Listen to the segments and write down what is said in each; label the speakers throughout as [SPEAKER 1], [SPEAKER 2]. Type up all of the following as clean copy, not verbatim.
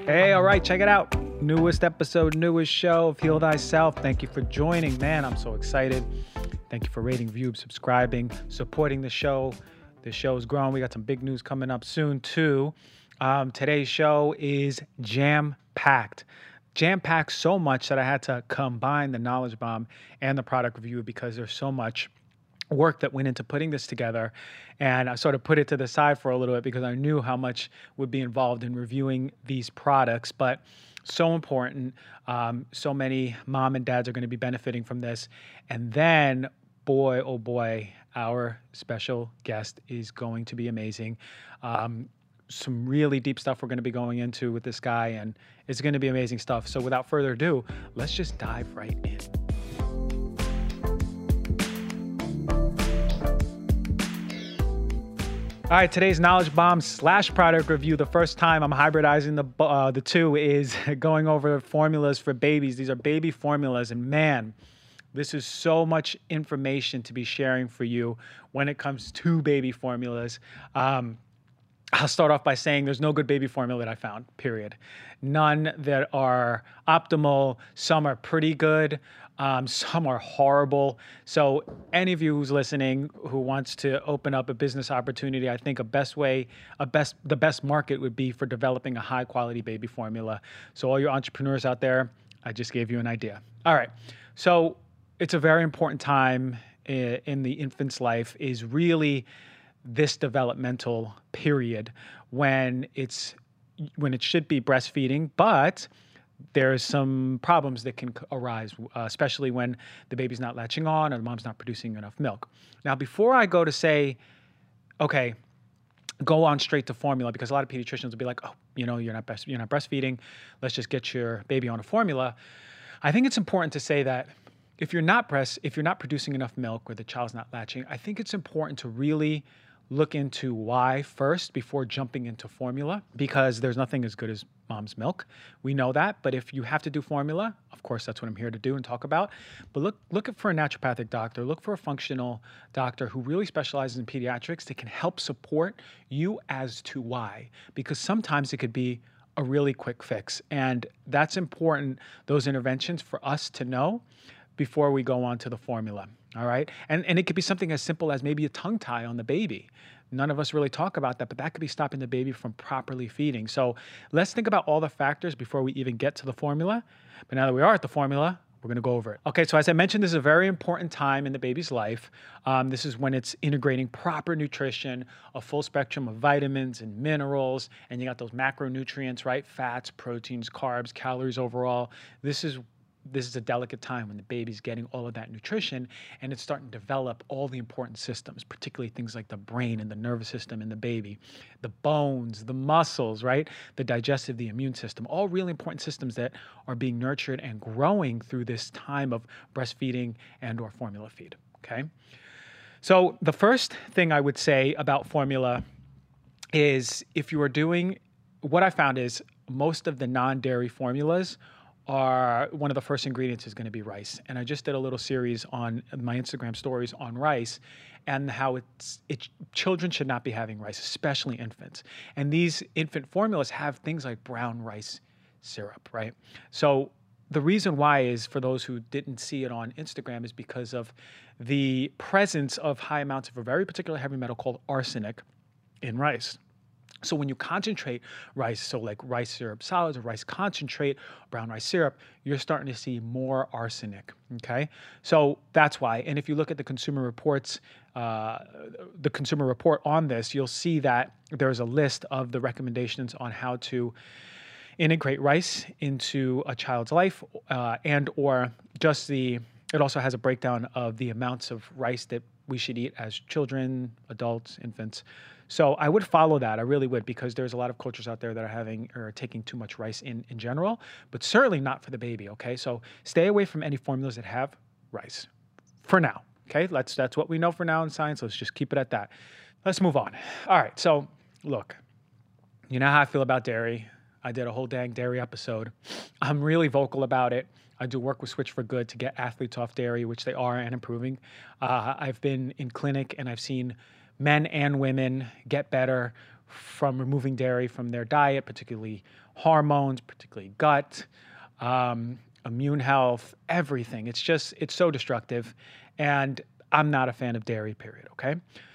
[SPEAKER 1] Hey, all right, check it out. Newest episode, newest show of Heal Thyself. Thank you for joining. Man, I'm so excited. Thank you for rating, viewing, subscribing, supporting the show. The show is growing. We got some big news coming up soon, too. Today's show is jam-packed. Jam-packed so much that I had to combine the knowledge bomb and the product review because there's so much work that went into putting this together, and I sort of put it to the side for a little bit because I knew how much would be involved in reviewing these products, but so important. So many mom and dads are going to be benefiting from this. And then, boy, oh boy, our special guest is going to be amazing. Some really deep stuff we're going to be going into with this guy, and it's going to be amazing stuff. So without further ado, let's just dive right in. All right, today's knowledge bomb / product review. The first time I'm hybridizing the two is going over formulas for babies. These are baby formulas, and man, this is so much information to be sharing for you when it comes to baby formulas. I'll start off by saying there's no good baby formula that I found, period. None that are optimal. Some are pretty good. Some are horrible. So any of you who's listening who wants to open up a business opportunity, I think the best market would be for developing a high quality baby formula. So all your entrepreneurs out there, I just gave you an idea. All right. So it's a very important time in the infant's life, is really this developmental period when it should be breastfeeding, but there's some problems that can arise, especially when the baby's not latching on or the mom's not producing enough milk. Now, before I go to say, okay, go on straight to formula, because a lot of pediatricians will be like, oh, you're not breastfeeding, let's just get your baby on a formula. I think it's important to say that if you're not producing enough milk or the child's not latching, I think it's important to really look into why first before jumping into formula, because there's nothing as good as mom's milk. We know that, but if you have to do formula, of course, that's what I'm here to do and talk about. But look for a naturopathic doctor, look for a functional doctor who really specializes in pediatrics that can help support you as to why, because sometimes it could be a really quick fix. And that's important, those interventions, for us to know before we go on to the formula. All right. And it could be something as simple as maybe a tongue tie on the baby. None of us really talk about that, but that could be stopping the baby from properly feeding. So let's think about all the factors before we even get to the formula. But now that we are at the formula, we're going to go over it. Okay, so as I mentioned, this is a very important time in the baby's life. This is when it's integrating proper nutrition, a full spectrum of vitamins and minerals, and you got those macronutrients, right? Fats, proteins, carbs, calories overall. This is a delicate time when the baby's getting all of that nutrition and it's starting to develop all the important systems, particularly things like the brain and the nervous system in the baby, the bones, the muscles, right? The digestive, the immune system, all really important systems that are being nurtured and growing through this time of breastfeeding and or formula feed, okay? So the first thing I would say about formula is what I found is most of the non-dairy formulas one of the first ingredients is going to be rice. And I just did a little series on my Instagram stories on rice and how children should not be having rice, especially infants. And these infant formulas have things like brown rice syrup, right? So the reason why is, for those who didn't see it on Instagram, is because of the presence of high amounts of a very particular heavy metal called arsenic in rice. So when you concentrate rice, so like rice syrup solids or rice concentrate, brown rice syrup, you're starting to see more arsenic, okay? So that's why. And if you look at the consumer reports, the consumer report on this, you'll see that there's a list of the recommendations on how to integrate rice into a child's life, and or just it also has a breakdown of the amounts of rice that we should eat as children, adults, infants. So I would follow that. I really would, because there's a lot of cultures out there that are taking too much rice in general, but certainly not for the baby, okay? So stay away from any formulas that have rice for now, okay? That's what we know for now in science. Let's just keep it at that. Let's move on. All right, so look, you know how I feel about dairy. I did a whole dang dairy episode. I'm really vocal about it. I do work with Switch for Good to get athletes off dairy, which they are, and improving. I've been in clinic and I've seen men and women get better from removing dairy from their diet, particularly hormones, particularly gut, immune health, everything. It's so destructive. And I'm not a fan of dairy, period. Okay.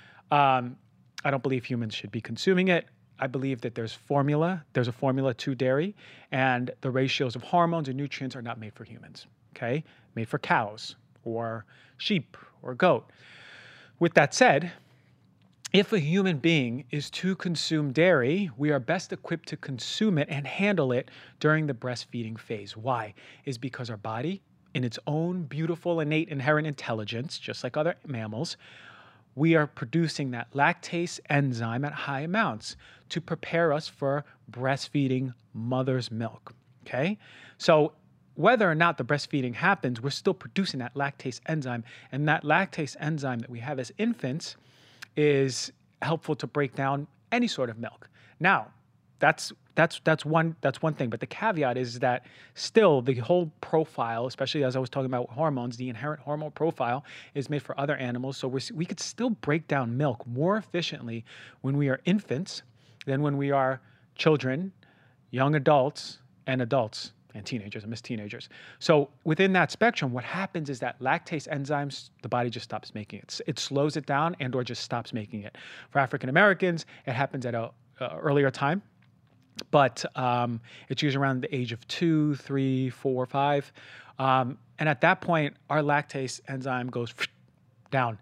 [SPEAKER 1] I don't believe humans should be consuming it. I believe that there's a formula to dairy, and the ratios of hormones and nutrients are not made for humans, okay? Made for cows or sheep or goat. With that said, if a human being is to consume dairy, we are best equipped to consume it and handle it during the breastfeeding phase. Why? Is because our body, in its own beautiful, innate, inherent intelligence, just like other mammals, we are producing that lactase enzyme at high amounts to prepare us for breastfeeding mother's milk, okay? So whether or not the breastfeeding happens, we're still producing that lactase enzyme, and that lactase enzyme that we have as infants is helpful to break down any sort of milk. Now, that's one thing, but the caveat is that still the whole profile, especially as I was talking about hormones, the inherent hormone profile is made for other animals. So we could still break down milk more efficiently when we are infants than when we are children, young adults, and teenagers. I miss teenagers. So within that spectrum, what happens is that lactase enzymes, the body just stops making it. It slows it down and or just stops making it. For African Americans, it happens at a earlier time. But it's usually around the age of 2, 3, 4, 5. And at that point, our lactase enzyme goes down.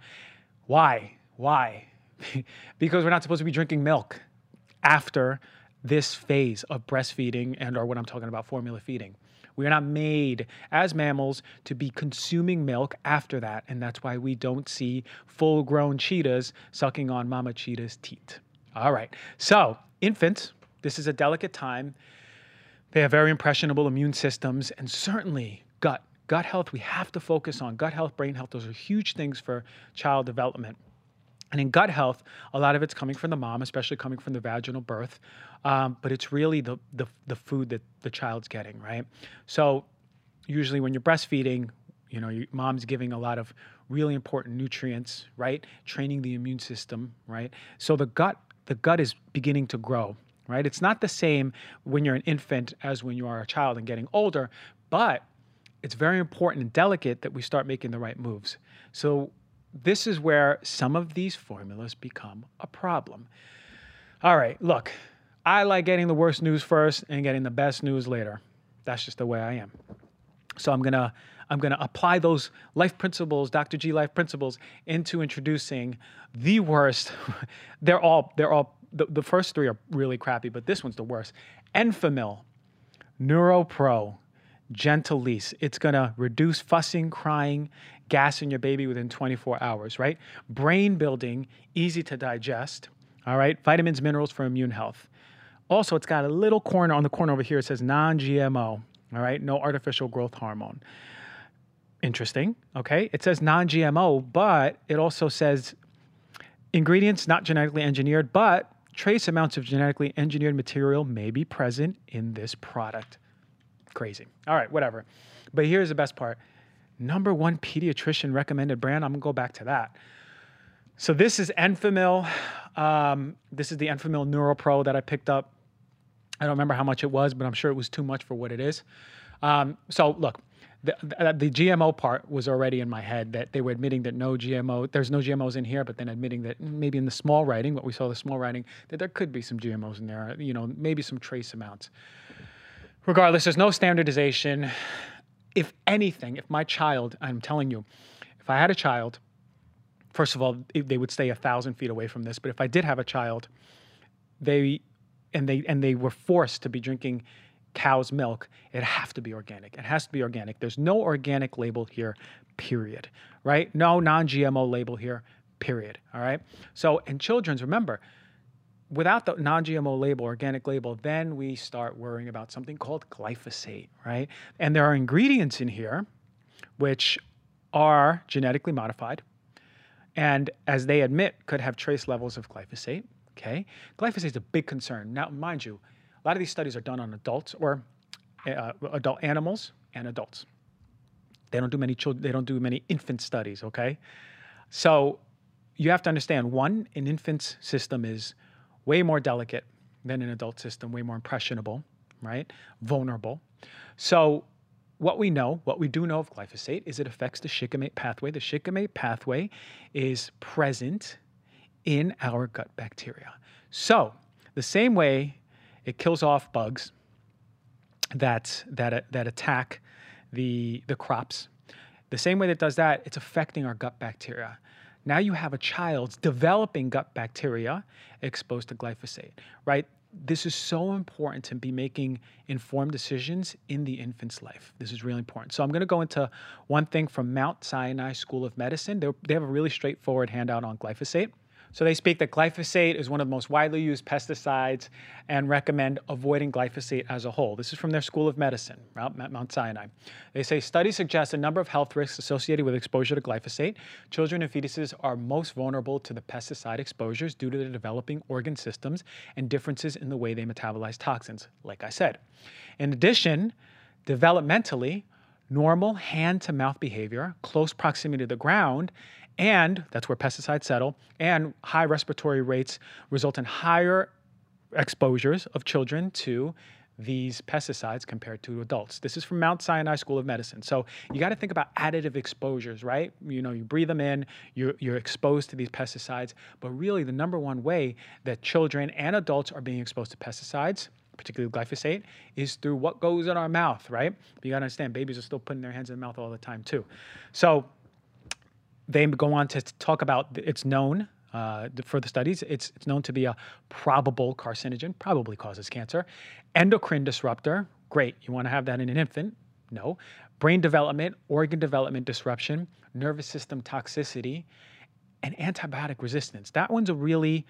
[SPEAKER 1] Why? Because we're not supposed to be drinking milk after this phase of breastfeeding and or what I'm talking about, formula feeding. We are not made as mammals to be consuming milk after that. And that's why we don't see full-grown cheetahs sucking on mama cheetah's teat. All right. So infants, this is a delicate time. They have very impressionable immune systems, and certainly gut health. We have to focus on gut health, brain health. Those are huge things for child development. And in gut health, a lot of it's coming from the mom, especially coming from the vaginal birth. But it's really the food that the child's getting, right? So usually when you're breastfeeding, your mom's giving a lot of really important nutrients, right? Training the immune system, right? So the gut is beginning to grow. Right? It's not the same when you're an infant as when you are a child and getting older, but it's very important and delicate that we start making the right moves. So this is where some of these formulas become a problem. All right, look, I like getting the worst news first and getting the best news later. That's just the way I am. So I'm gonna apply those life principles, Dr. G life principles, into introducing the worst. They're all. The first three are really crappy, but this one's the worst. Enfamil, NeuroPro, Gentilise. It's going to reduce fussing, crying, gas in your baby within 24 hours, right? Brain building, easy to digest, all right? Vitamins, minerals for immune health. Also, it's got a little corner on the corner over here. It says non-GMO, all right? No artificial growth hormone. Interesting, okay? It says non-GMO, but it also says ingredients not genetically engineered, but trace amounts of genetically engineered material may be present in this product. Crazy. All right, whatever. But here's the best part. Number 1 pediatrician recommended brand. I'm going to go back to that. So this is Enfamil. This is the Enfamil NeuroPro that I picked up. I don't remember how much it was, but I'm sure it was too much for what it is. So look, the GMO part was already in my head, that they were admitting that there's no GMOs in here, but then admitting that maybe in the small writing, what we saw the small writing, that there could be some GMOs in there, maybe some trace amounts. Regardless, there's no standardization. If anything, if my child, I'm telling you, if I had a child, first of all, they would stay 1,000 feet away from this. But if I did have a child, they were forced to be drinking cow's milk, it has to be organic. It has to be organic. There's no organic label here, period, right? No non-GMO label here, period, all right? So in children's, remember, without the non-GMO label, organic label, then we start worrying about something called glyphosate, right? And there are ingredients in here which are genetically modified, and as they admit, could have trace levels of glyphosate, okay? Glyphosate is a big concern. Now, mind you, a lot of these studies are done on adults or adult animals and adults. They don't do many children. They don't do many infant studies. Okay, so you have to understand: one, an infant's system is way more delicate than an adult system, way more impressionable, right? Vulnerable. So what we do know of glyphosate is it affects the shikimate pathway. The shikimate pathway is present in our gut bacteria. So the same way it kills off bugs that attack the crops, the same way that it does that, it's affecting our gut bacteria. Now you have a child's developing gut bacteria exposed to glyphosate, right? This is so important to be making informed decisions in the infant's life. This is really important. So I'm going to go into one thing from Mount Sinai School of Medicine. They have a really straightforward handout on glyphosate. So they speak that glyphosate is one of the most widely used pesticides and recommend avoiding glyphosate as a whole. This is from their School of Medicine, Mount Sinai. They say studies suggest a number of health risks associated with exposure to glyphosate. Children and fetuses are most vulnerable to the pesticide exposures due to their developing organ systems and differences in the way they metabolize toxins, like I said. In addition, developmentally, normal hand-to-mouth behavior, close proximity to the ground, and that's where pesticides settle, and high respiratory rates result in higher exposures of children to these pesticides compared to adults. This is from Mount Sinai School of Medicine. So you got to think about additive exposures, right? You breathe them in, you're exposed to these pesticides, but really the number one way that children and adults are being exposed to pesticides, particularly glyphosate, is through what goes in our mouth, right? But you got to understand, babies are still putting their hands in their mouth all the time too. So they go on to talk about, it's known for the studies, it's known to be a probable carcinogen, probably causes cancer. Endocrine disruptor, great. You want to have that in an infant? No. Brain development, organ development disruption, nervous system toxicity, and antibiotic resistance. That one's a really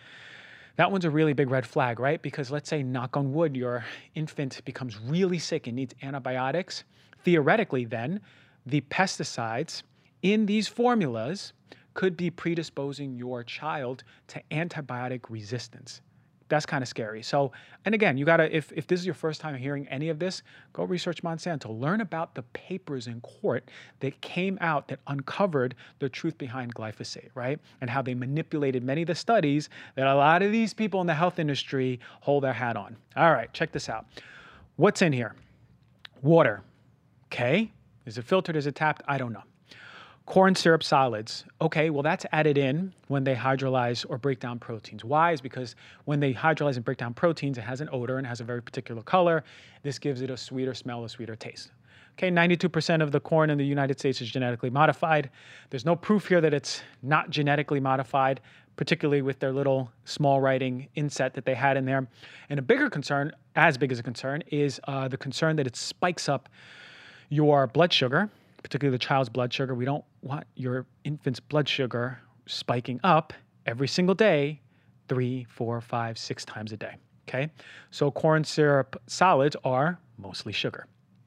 [SPEAKER 1] big red flag, right? Because let's say, knock on wood, your infant becomes really sick and needs antibiotics. Theoretically, then, the pesticides in these formulas could be predisposing your child to antibiotic resistance. That's kind of scary. So, and again, you gotta, if this is your first time hearing any of this, go research Monsanto. Learn about the papers in court that came out that uncovered the truth behind glyphosate, right? And how they manipulated many of the studies that a lot of these people in the health industry hold their hat on. All right, check this out. What's in here? Water, okay? Is it filtered? Is it tapped? I don't know. Corn syrup solids. Okay, well, that's added in when they hydrolyze or break down proteins. Why? Is because when they hydrolyze and break down proteins, it has an odor and has a very particular color. This gives it a sweeter smell, a sweeter taste. Okay, 92% of the corn in the United States is genetically modified. There's no proof here that it's not genetically modified, particularly with their little small writing inset that they had in there. And a bigger concern, as big as a concern, is the concern that it spikes up your blood sugar, particularly the child's blood sugar. We don't want your infant's blood sugar spiking up every single day, 3, 4, 5, 6 times a day, okay? So corn syrup solids are mostly sugar.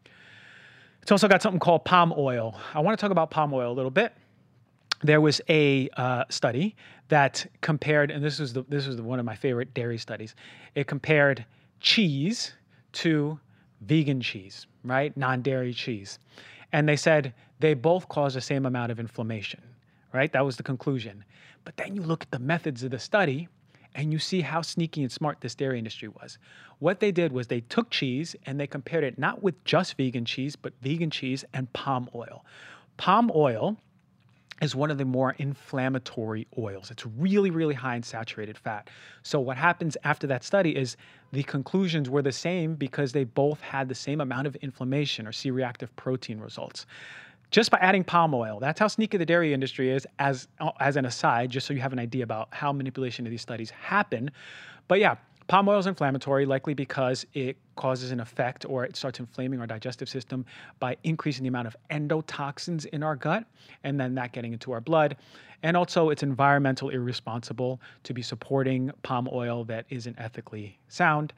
[SPEAKER 1] It's also got something called palm oil. I want to talk about palm oil a little bit. There was a study that compared, and this was one of my favorite dairy studies. It compared cheese to vegan cheese, right? Non-dairy cheese. And they said they both cause the same amount of inflammation, right? That was the conclusion. But then you look at the methods of the study and you see how sneaky and smart this dairy industry was. What they did was they took cheese and they compared it not with just vegan cheese, but vegan cheese and palm oil. Palm oil is one of the more inflammatory oils. It's really, really high in saturated fat. So what happens after that study is the conclusions were the same because they both had the same amount of inflammation or C-reactive protein results. Just by adding palm oil. That's how sneaky the dairy industry is, as an aside, just so you have an idea about how manipulation of these studies happen. But yeah, palm oil is inflammatory, likely because it causes an effect or it starts inflaming our digestive system by increasing the amount of endotoxins in our gut and then that getting into our blood. And also it's environmental irresponsible to be supporting palm oil that isn't ethically sound.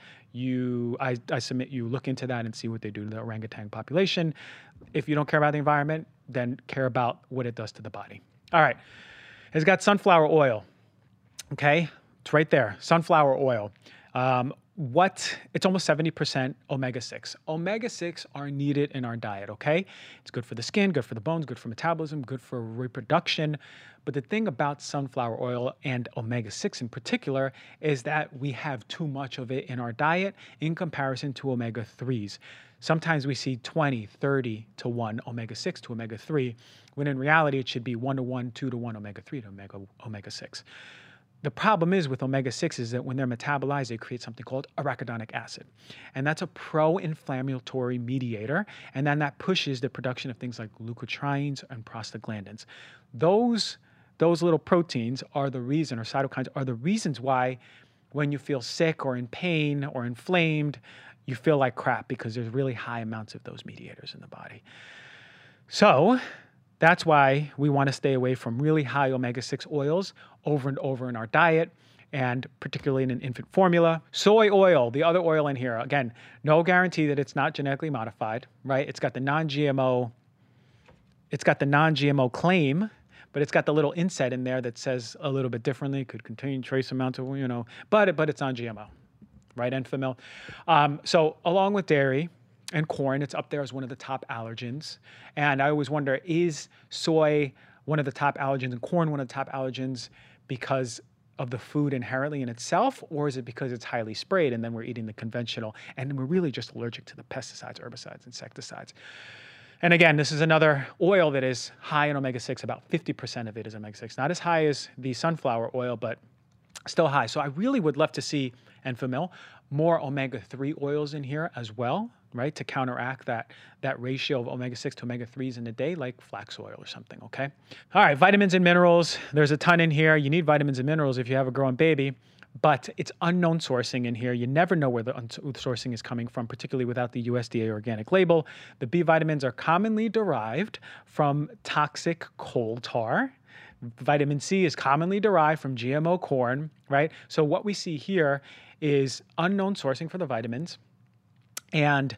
[SPEAKER 1] I submit you look into that and see what they do to the orangutan population. If you don't care about the environment, then care about what it does to the body. All right, it's got sunflower oil, okay? It's right there, sunflower oil. it's almost 70% omega-6. Omega-6 are needed in our diet, okay? It's good for the skin, good for the bones, good for metabolism, good for reproduction. But the thing about sunflower oil and omega-6 in particular is that we have too much of it in our diet in comparison to omega-3s. Sometimes we see 20, 30 to 1 omega-6 to omega-3, when in reality it should be 1 to 1, 2 to 1 omega-3 to omega-6. The problem is with omega-6 is that when they're metabolized, they create something called arachidonic acid. And that's a pro-inflammatory mediator. And then that pushes the production of things like leukotrienes and prostaglandins. Those little proteins are the reason, or cytokines are the reasons why when you feel sick or in pain or inflamed, you feel like crap because there's really high amounts of those mediators in the body. So that's why we want to stay away from really high omega-6 oils over and over in our diet, and particularly in an infant formula. Soy oil, the other oil in here, again, no guarantee that it's not genetically modified, right? It's got the non-GMO claim, but it's got the little inset in there that says a little bit differently, could contain trace amounts of, but it's non-GMO, right? Enfamil. So along with dairy and corn, it's up there as one of the top allergens. And I always wonder, is soy one of the top allergens and corn one of the top allergens because of the food inherently in itself, or is it because it's highly sprayed and then we're eating the conventional and we're really just allergic to the pesticides, herbicides, insecticides? And again, this is another oil that is high in omega-6. About 50% of it is omega-6. Not as high as the sunflower oil, but still high. So I really would love to see, Enfamil, more omega-3 oils in here as well, right? To counteract that ratio of omega-6 to omega-3s in a day, like flax oil or something, okay? All right, vitamins and minerals. There's a ton in here. You need vitamins and minerals if you have a growing baby, but it's unknown sourcing in here. You never know where the sourcing is coming from, particularly without the USDA organic label. The B vitamins are commonly derived from toxic coal tar. Vitamin C is commonly derived from GMO corn, right? So what we see here is unknown sourcing for the vitamins and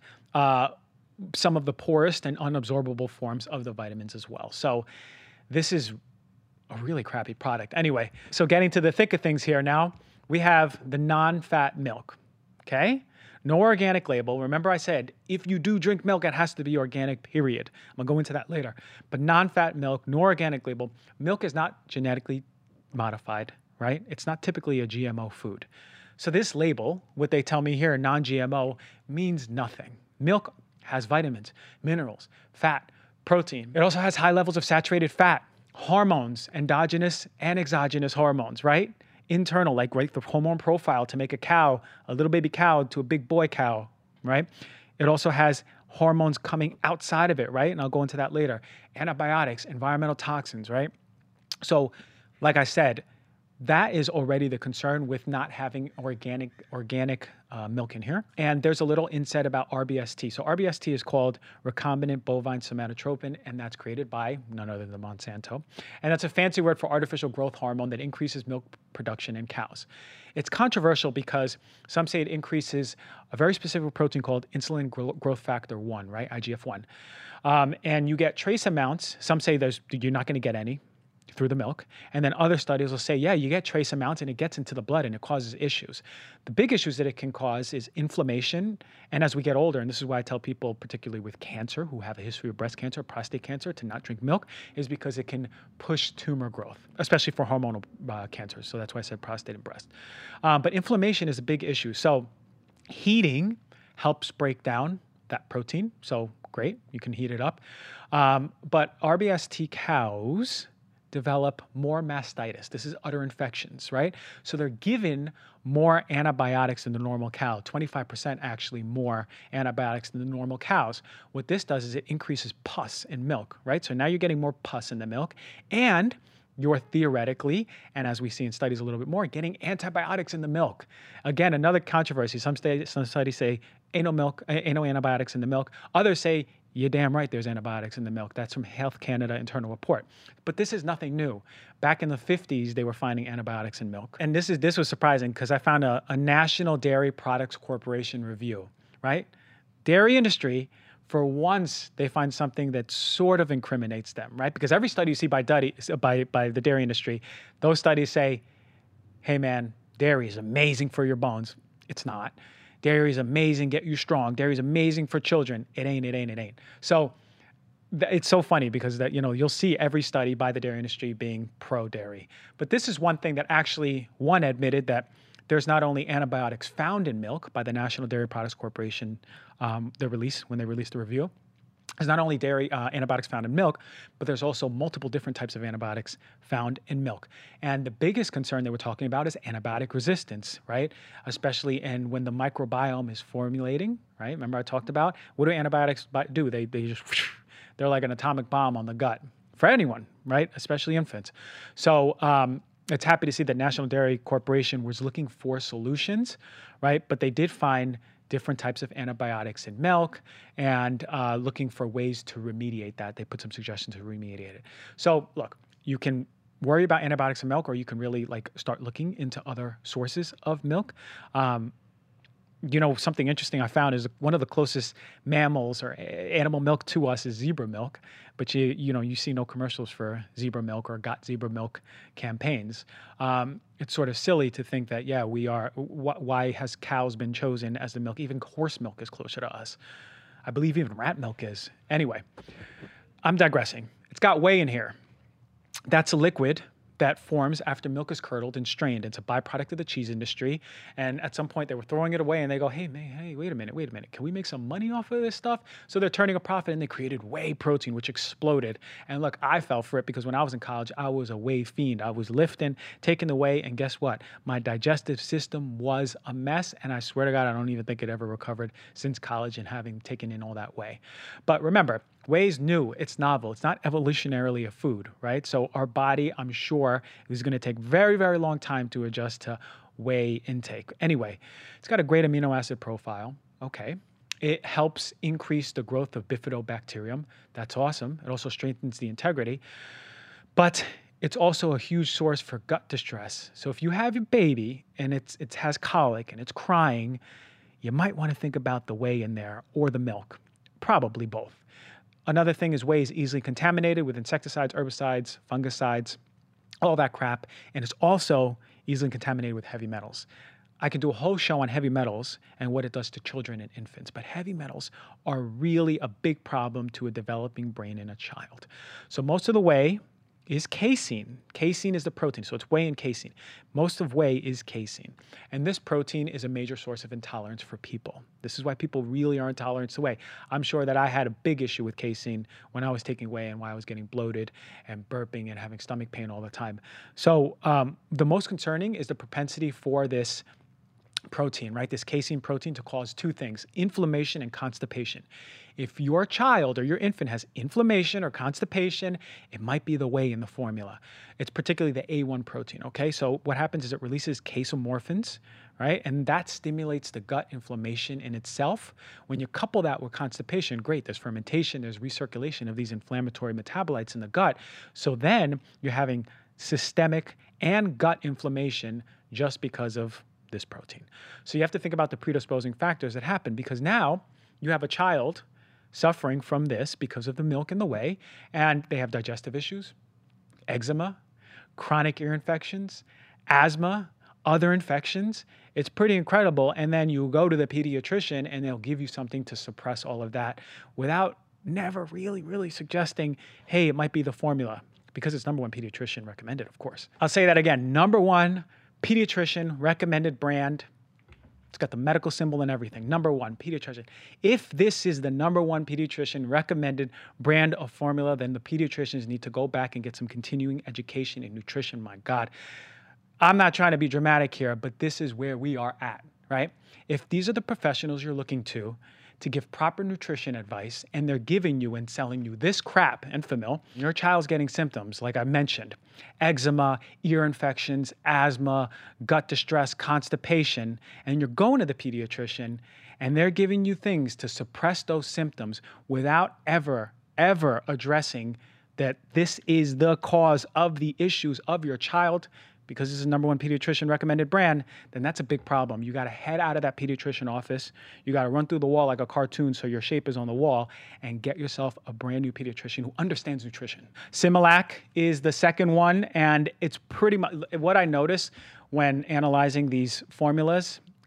[SPEAKER 1] some of the poorest and unabsorbable forms of the vitamins as well. So this is a really crappy product. Anyway, so getting to the thick of things here now, we have the non-fat milk, okay? No organic label. Remember I said, if you do drink milk, it has to be organic, period. I'm gonna go into that later. But non-fat milk, no organic label. Milk is not genetically modified, right? It's not typically a GMO food. So this label, what they tell me here, non-GMO, means nothing. Milk has vitamins, minerals, fat, protein. It also has high levels of saturated fat, hormones, endogenous and exogenous hormones, right? Internal, like the hormone profile to make a cow, a little baby cow to a big boy cow, right? It also has hormones coming outside of it, right? And I'll go into that later. Antibiotics, environmental toxins, right? So, like I said, that is already the concern with not having organic milk in here. And there's a little inset about RBST. So RBST is called recombinant bovine somatotropin, and that's created by none other than Monsanto. And that's a fancy word for artificial growth hormone that increases milk production in cows. It's controversial because some say it increases a very specific protein called insulin growth factor 1, right? IGF-1. And you get trace amounts. Some say you're not going to get any through the milk. And then other studies will say, yeah, you get trace amounts and it gets into the blood and it causes issues. The big issues that it can cause is inflammation. And as we get older, and this is why I tell people, particularly with cancer, who have a history of breast cancer, prostate cancer, to not drink milk, is because it can push tumor growth, especially for hormonal cancers. So that's why I said prostate and breast. But inflammation is a big issue. So heating helps break down that protein. So great, you can heat it up. But RBST cows develop more mastitis. This is udder infections, right? So they're given more antibiotics than the normal cow, 25% actually more antibiotics than the normal cows. What this does is it increases pus in milk, right? So now you're getting more pus in the milk, and you're theoretically, and as we see in studies a little bit more, getting antibiotics in the milk. Again, another controversy. Some studies say ain't no antibiotics in the milk. Others say, you're damn right there's antibiotics in the milk. That's from Health Canada internal report. But this is nothing new. Back in the 50s, they were finding antibiotics in milk. And this was surprising because I found a National Dairy Products Corporation review, right? Dairy industry, for once, they find something that sort of incriminates them, right? Because every study you see by the dairy industry, those studies say, hey man, dairy is amazing for your bones. It's not. Dairy is amazing, get you strong. Dairy is amazing for children. It ain't, it ain't, it ain't. So it's so funny because that, you'll see every study by the dairy industry being pro-dairy. But this is one thing that actually, one, admitted that there's not only antibiotics found in milk by the National Dairy Products Corporation, when they released the review. There's not only dairy antibiotics found in milk, but there's also multiple different types of antibiotics found in milk. And the biggest concern they were talking about is antibiotic resistance, right? Especially when the microbiome is formulating, right? Remember I talked about, what do antibiotics do? They just, they're like an atomic bomb on the gut for anyone, right? Especially infants. So it's happy to see that National Dairy Corporation was looking for solutions, right? But they did find different types of antibiotics in milk and looking for ways to remediate that. They put some suggestions to remediate it. So look, you can worry about antibiotics in milk, or you can really start looking into other sources of milk. Something interesting I found is one of the closest mammals or animal milk to us is zebra milk, but you see no commercials for zebra milk or got zebra milk campaigns. It's sort of silly to think that, why has cows been chosen as the milk? Even horse milk is closer to us. I believe even rat milk is. Anyway, I'm digressing. It's got whey in here. That's a liquid that forms after milk is curdled and strained. It's a byproduct of the cheese industry. And at some point they were throwing it away and they go, hey, wait a minute. Can we make some money off of this stuff? So they're turning a profit and they created whey protein, which exploded. And look, I fell for it because when I was in college, I was a whey fiend. I was lifting, taking the whey, and guess what? My digestive system was a mess. And I swear to God, I don't even think it ever recovered since college and having taken in all that whey. But remember, whey is new, it's novel, it's not evolutionarily a food, right? So our body, I'm sure, is going to take very, very long time to adjust to whey intake. Anyway, it's got a great amino acid profile. Okay. It helps increase the growth of bifidobacterium. That's awesome. It also strengthens the integrity. But it's also a huge source for gut distress. So if you have a baby and it has colic and it's crying, you might want to think about the whey in there or the milk. Probably both. Another thing is whey is easily contaminated with insecticides, herbicides, fungicides, all that crap. And it's also easily contaminated with heavy metals. I could do a whole show on heavy metals and what it does to children and infants, but heavy metals are really a big problem to a developing brain in a child. So most of the whey is casein. Casein is the protein, so it's whey and casein. Most of whey is casein. And this protein is a major source of intolerance for people. This is why people really are intolerant to whey. I'm sure that I had a big issue with casein when I was taking whey and why I was getting bloated and burping and having stomach pain all the time. So the most concerning is the propensity for this protein, right? This casein protein to cause two things, inflammation and constipation. If your child or your infant has inflammation or constipation, it might be the whey in the formula. It's particularly the A1 protein, okay? So what happens is it releases casomorphins, right? And that stimulates the gut inflammation in itself. When you couple that with constipation, great, there's fermentation, there's recirculation of these inflammatory metabolites in the gut. So then you're having systemic and gut inflammation just because of this protein. So you have to think about the predisposing factors that happen, because now you have a child suffering from this because of the milk and the whey, and they have digestive issues, eczema, chronic ear infections, asthma, other infections. It's pretty incredible. And then you go to the pediatrician and they'll give you something to suppress all of that without never really suggesting, hey, it might be the formula, because it's #1 pediatrician recommended, of course. I'll say that again, #1 pediatrician recommended brand. It's got the medical symbol and everything. #1 pediatrician. If this is the #1 pediatrician recommended brand of formula, then the pediatricians need to go back and get some continuing education in nutrition. My God, I'm not trying to be dramatic here, but this is where we are at, right? If these are the professionals you're looking to give proper nutrition advice, and they're giving you and selling you this crap, Enfamil, your child's getting symptoms, like I mentioned, eczema, ear infections, asthma, gut distress, constipation, and you're going to the pediatrician, and they're giving you things to suppress those symptoms without ever addressing that this is the cause of the issues of your child, because this is #1 pediatrician recommended brand, then that's a big problem. You got to head out of that pediatrician office. You got to run through the wall like a cartoon so your shape is on the wall, and get yourself a brand new pediatrician who understands nutrition. Similac is the second one, and it's pretty much what I notice when analyzing these formulas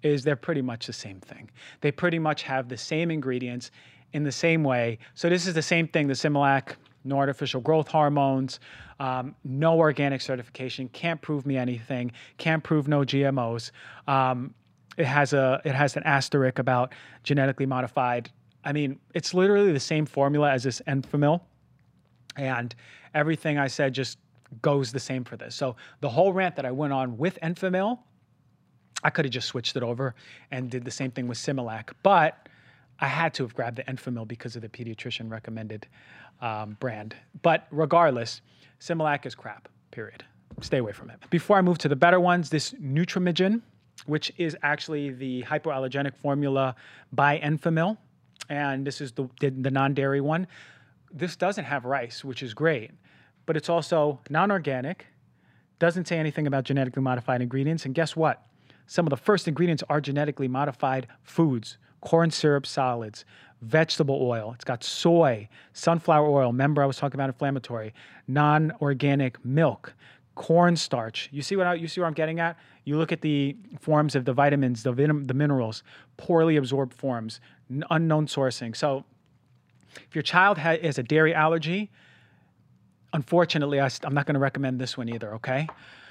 [SPEAKER 1] is they're pretty much the same thing. They pretty much have the same ingredients in the same way. So this is the same thing, the Similac, no artificial growth hormones, no organic certification, can't prove me anything, can't prove no GMOs. It has an asterisk about genetically modified. I mean, it's literally the same formula as this Enfamil, and everything I said just goes the same for this. So the whole rant that I went on with Enfamil, I could have just switched it over and did the same thing with Similac, but I had to have grabbed the Enfamil because of the pediatrician recommended brand. But regardless, Similac is crap, period. Stay away from it. Before I move to the better ones, this Nutramigen, which is actually the hypoallergenic formula by Enfamil, and this is the non-dairy one. This doesn't have rice, which is great, but it's also non-organic, doesn't say anything about genetically modified ingredients, and guess what? Some of the first ingredients are genetically modified foods, corn syrup solids, vegetable oil. It's got soy, sunflower oil. Remember I was talking about inflammatory, non-organic milk, cornstarch. You see where I'm getting at? You look at the forms of the vitamins, the minerals, poorly absorbed forms, unknown sourcing. So if your child has a dairy allergy, unfortunately, I'm not going to recommend this one either, okay?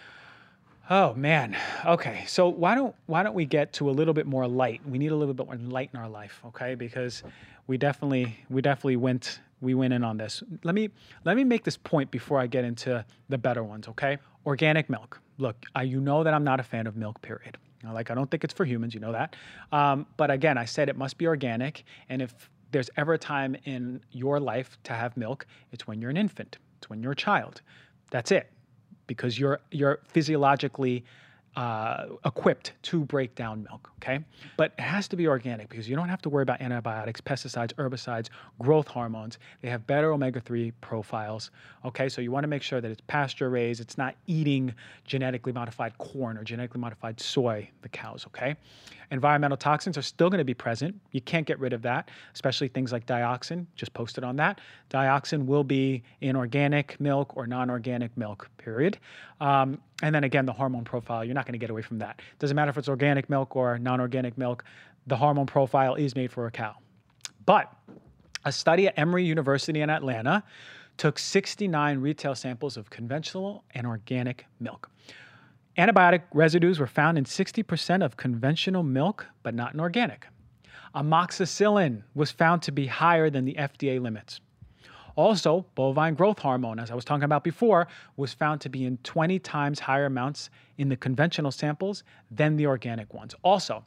[SPEAKER 1] Oh man. Okay. So why don't we get to a little bit more light? We need a little bit more light in our life, okay? Because we definitely went in on this. Let me make this point before I get into the better ones, okay? Organic milk. Look, you know that I'm not a fan of milk, period. I don't think it's for humans, you know that. But again, I said it must be organic, and if there's ever a time in your life to have milk, it's when you're an infant. It's when you're a child. That's it. Because you're physiologically equipped to break down milk, okay? But it has to be organic because you don't have to worry about antibiotics, pesticides, herbicides, growth hormones. They have better omega-3 profiles, okay? So you want to make sure that it's pasture raised, it's not eating genetically modified corn or genetically modified soy, the cows, okay? Environmental toxins are still going to be present. You can't get rid of that, especially things like dioxin. Just posted on that. Dioxin will be in organic milk or non-organic milk, period. And then again, the hormone profile, you're not going to get away from that. Doesn't matter if it's organic milk or non-organic milk, the hormone profile is made for a cow. But a study at Emory University in Atlanta took 69 retail samples of conventional and organic milk. Antibiotic residues were found in 60% of conventional milk, but not in organic. Amoxicillin was found to be higher than the FDA limits. Also, bovine growth hormone, as I was talking about before, was found to be in 20 times higher amounts in the conventional samples than the organic ones. Also,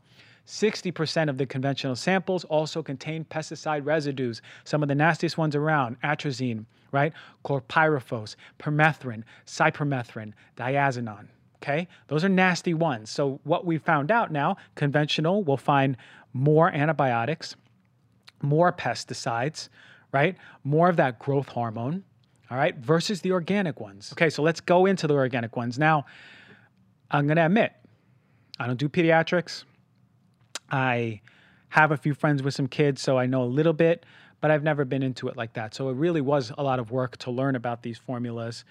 [SPEAKER 1] 60% of the conventional samples also contain pesticide residues, some of the nastiest ones around, atrazine, right? Chlorpyrifos, permethrin, cypermethrin, diazinon. Okay, those are nasty ones. So what we found out now, conventional will find more antibiotics, more pesticides, right? More of that growth hormone, all right, versus the organic ones. Okay, so let's go into the organic ones. Now, I'm going to admit, I don't do pediatrics. I have a few friends with some kids, so I know a little bit, but I've never been into it like that. So it really was a lot of work to learn about these formulas.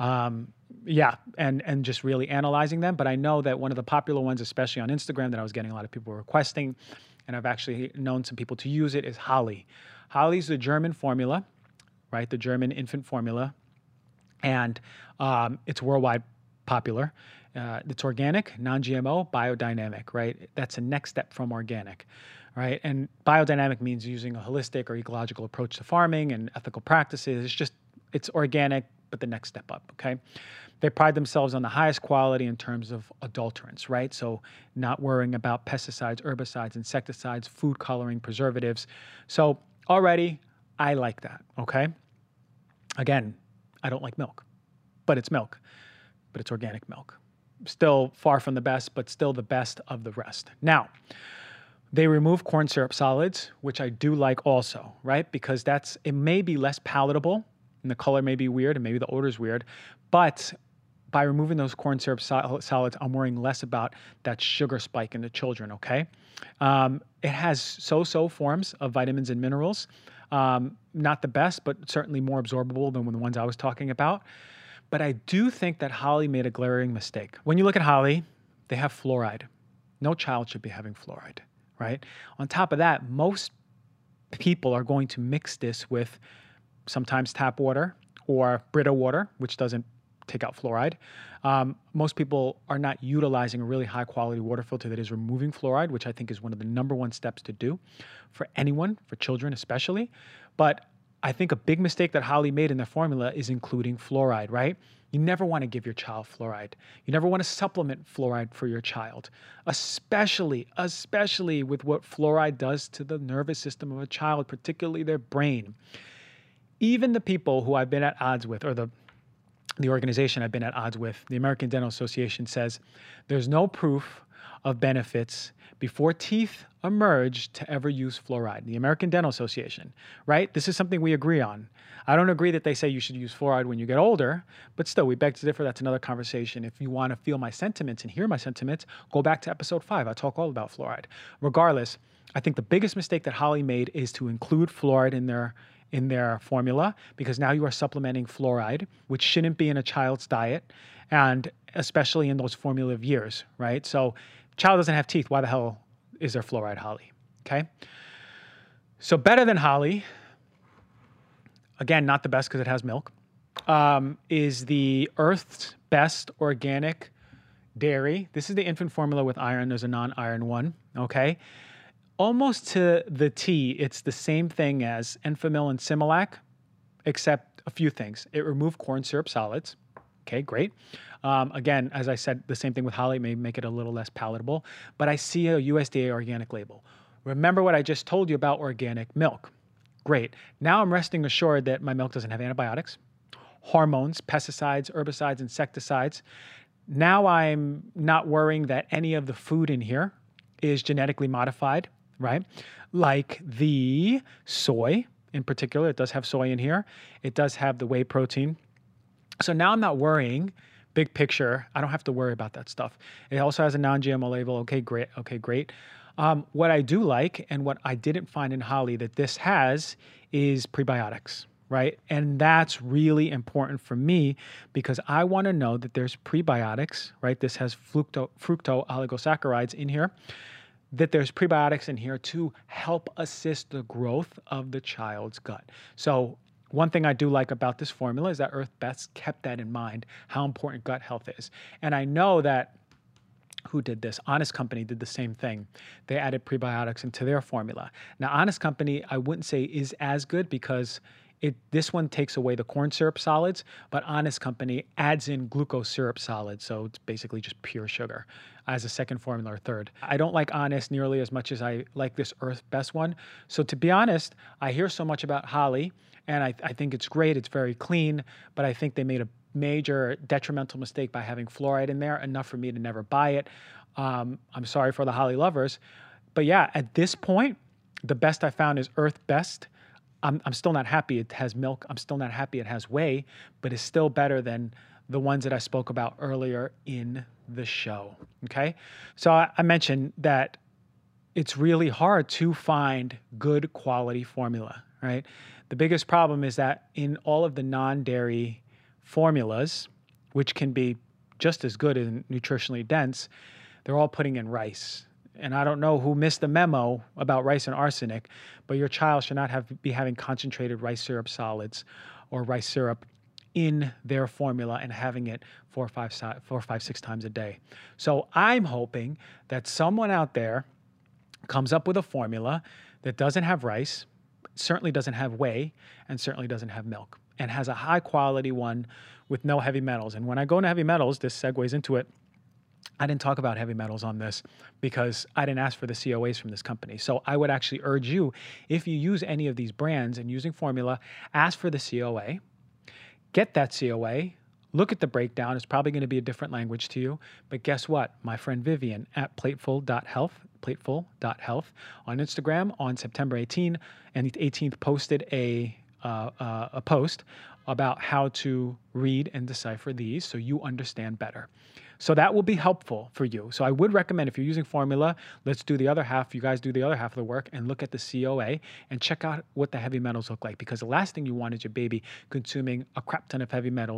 [SPEAKER 1] And just really analyzing them. But I know that one of the popular ones, especially on Instagram, that I was getting a lot of people requesting, and I've actually known some people to use it, is Holly. Holly's the German formula, right? The German infant formula. And it's worldwide popular. It's organic, non-GMO, biodynamic, right? That's a next step from organic, right? And biodynamic means using a holistic or ecological approach to farming and ethical practices. It's organic, but the next step up, okay? They pride themselves on the highest quality in terms of adulterants, right? So not worrying about pesticides, herbicides, insecticides, food coloring, preservatives. So already, I like that, okay? Again, I don't like milk, but it's milk, but it's organic milk. Still far from the best, but still the best of the rest. Now, they remove corn syrup solids, which I do like also, right? Because it may be less palatable, and the color may be weird, and maybe the odor is weird, but by removing those corn syrup solids, I'm worrying less about that sugar spike in the children, okay? It has so-so forms of vitamins and minerals. Not the best, but certainly more absorbable than the ones I was talking about. But I do think that Holly made a glaring mistake. When you look at Holly, they have fluoride. no child should be having fluoride, right? On top of that, most people are going to mix this with sometimes tap water or Brita water, which doesn't take out fluoride. Most people are not utilizing a really high quality water filter that is removing fluoride, which I think is one of the number one steps to do for anyone, for children especially. But I think a big mistake that Holley made in their formula is including fluoride, right? You never want to give your child fluoride. You never want to supplement fluoride for your child, especially with what fluoride does to the nervous system of a child, particularly their brain. Even the people who I've been at odds with, or the organization I've been at odds with, the American Dental Association, says there's no proof of benefits before teeth emerge to ever use fluoride. The American Dental Association, right? This is something we agree on. I don't agree that they say you should use fluoride when you get older, but still, we beg to differ. That's another conversation. If you want to feel my sentiments and hear my sentiments, go back to episode 5. I talk all about fluoride. Regardless, I think the biggest mistake that Holley made is to include fluoride in their formula, because now you are supplementing fluoride, which shouldn't be in a child's diet, and especially in those formative years, right? So child doesn't have teeth. Why the hell is there fluoride, Holley? Okay. So better than Holley, again, not the best because it has milk, is the Earth's Best Organic Dairy. This is the infant formula with iron. There's a non-iron one, okay? Almost to the T, it's the same thing as Enfamil and Similac, except a few things. It removed corn syrup solids. Okay, great. Again, as I said, the same thing with Holley may make it a little less palatable, but I see a USDA organic label. Remember what I just told you about organic milk. Great. Now I'm resting assured that my milk doesn't have antibiotics, hormones, pesticides, herbicides, insecticides. Now I'm not worrying that any of the food in here is genetically modified, right? Like the soy in particular. It does have soy in here. It does have the whey protein. So now I'm not worrying. Big picture, I don't have to worry about that stuff. It also has a non-GMO label. Okay, great. Okay, great. What I do like, and what I didn't find in Holley that this has, is prebiotics, right? And that's really important for me because I want to know that there's prebiotics, right? This has fructo oligosaccharides in here, that there's prebiotics in here to help assist the growth of the child's gut. So one thing I do like about this formula is that Earth Best kept that in mind, how important gut health is. And I know that, who did this? Honest Company did the same thing. They added prebiotics into their formula. Now, Honest Company, I wouldn't say is as good because this one takes away the corn syrup solids, but Honest Company adds in glucose syrup solids. So it's basically just pure sugar as a second formula or third. I don't like Honest nearly as much as I like this Earth Best one. So to be honest, I hear so much about Holley, and I think it's great. It's very clean, but I think they made a major detrimental mistake by having fluoride in there, enough for me to never buy it. I'm sorry for the Holley lovers. But yeah, at this point, the best I found is Earth Best. I'm still not happy it has milk. I'm still not happy it has whey, but it's still better than the ones that I spoke about earlier in the show, okay? So I mentioned that it's really hard to find good quality formula, right? The biggest problem is that in all of the non-dairy formulas, which can be just as good and nutritionally dense, they're all putting in rice. And I don't know who missed the memo about rice and arsenic, but your child should not be having concentrated rice syrup solids or rice syrup in their formula and having it 4, 5, 6 times a day. So I'm hoping that someone out there comes up with a formula that doesn't have rice, certainly doesn't have whey, and certainly doesn't have milk, and has a high quality one with no heavy metals. And when I go into heavy metals, this segues into it. I didn't talk about heavy metals on this because I didn't ask for the COAs from this company. So I would actually urge you, if you use any of these brands and using formula, ask for the COA, get that COA, look at the breakdown. It's probably going to be a different language to you. But guess what? My friend Vivian at plateful.health on Instagram on September 18 and the 18th posted a post about how to read and decipher these so you understand better. So that will be helpful for you. So I would recommend, if you're using formula, let's do the other half. You guys do the other half of the work and look at the COA and check out what the heavy metals look like, because the last thing you want is your baby consuming a crap ton of heavy metals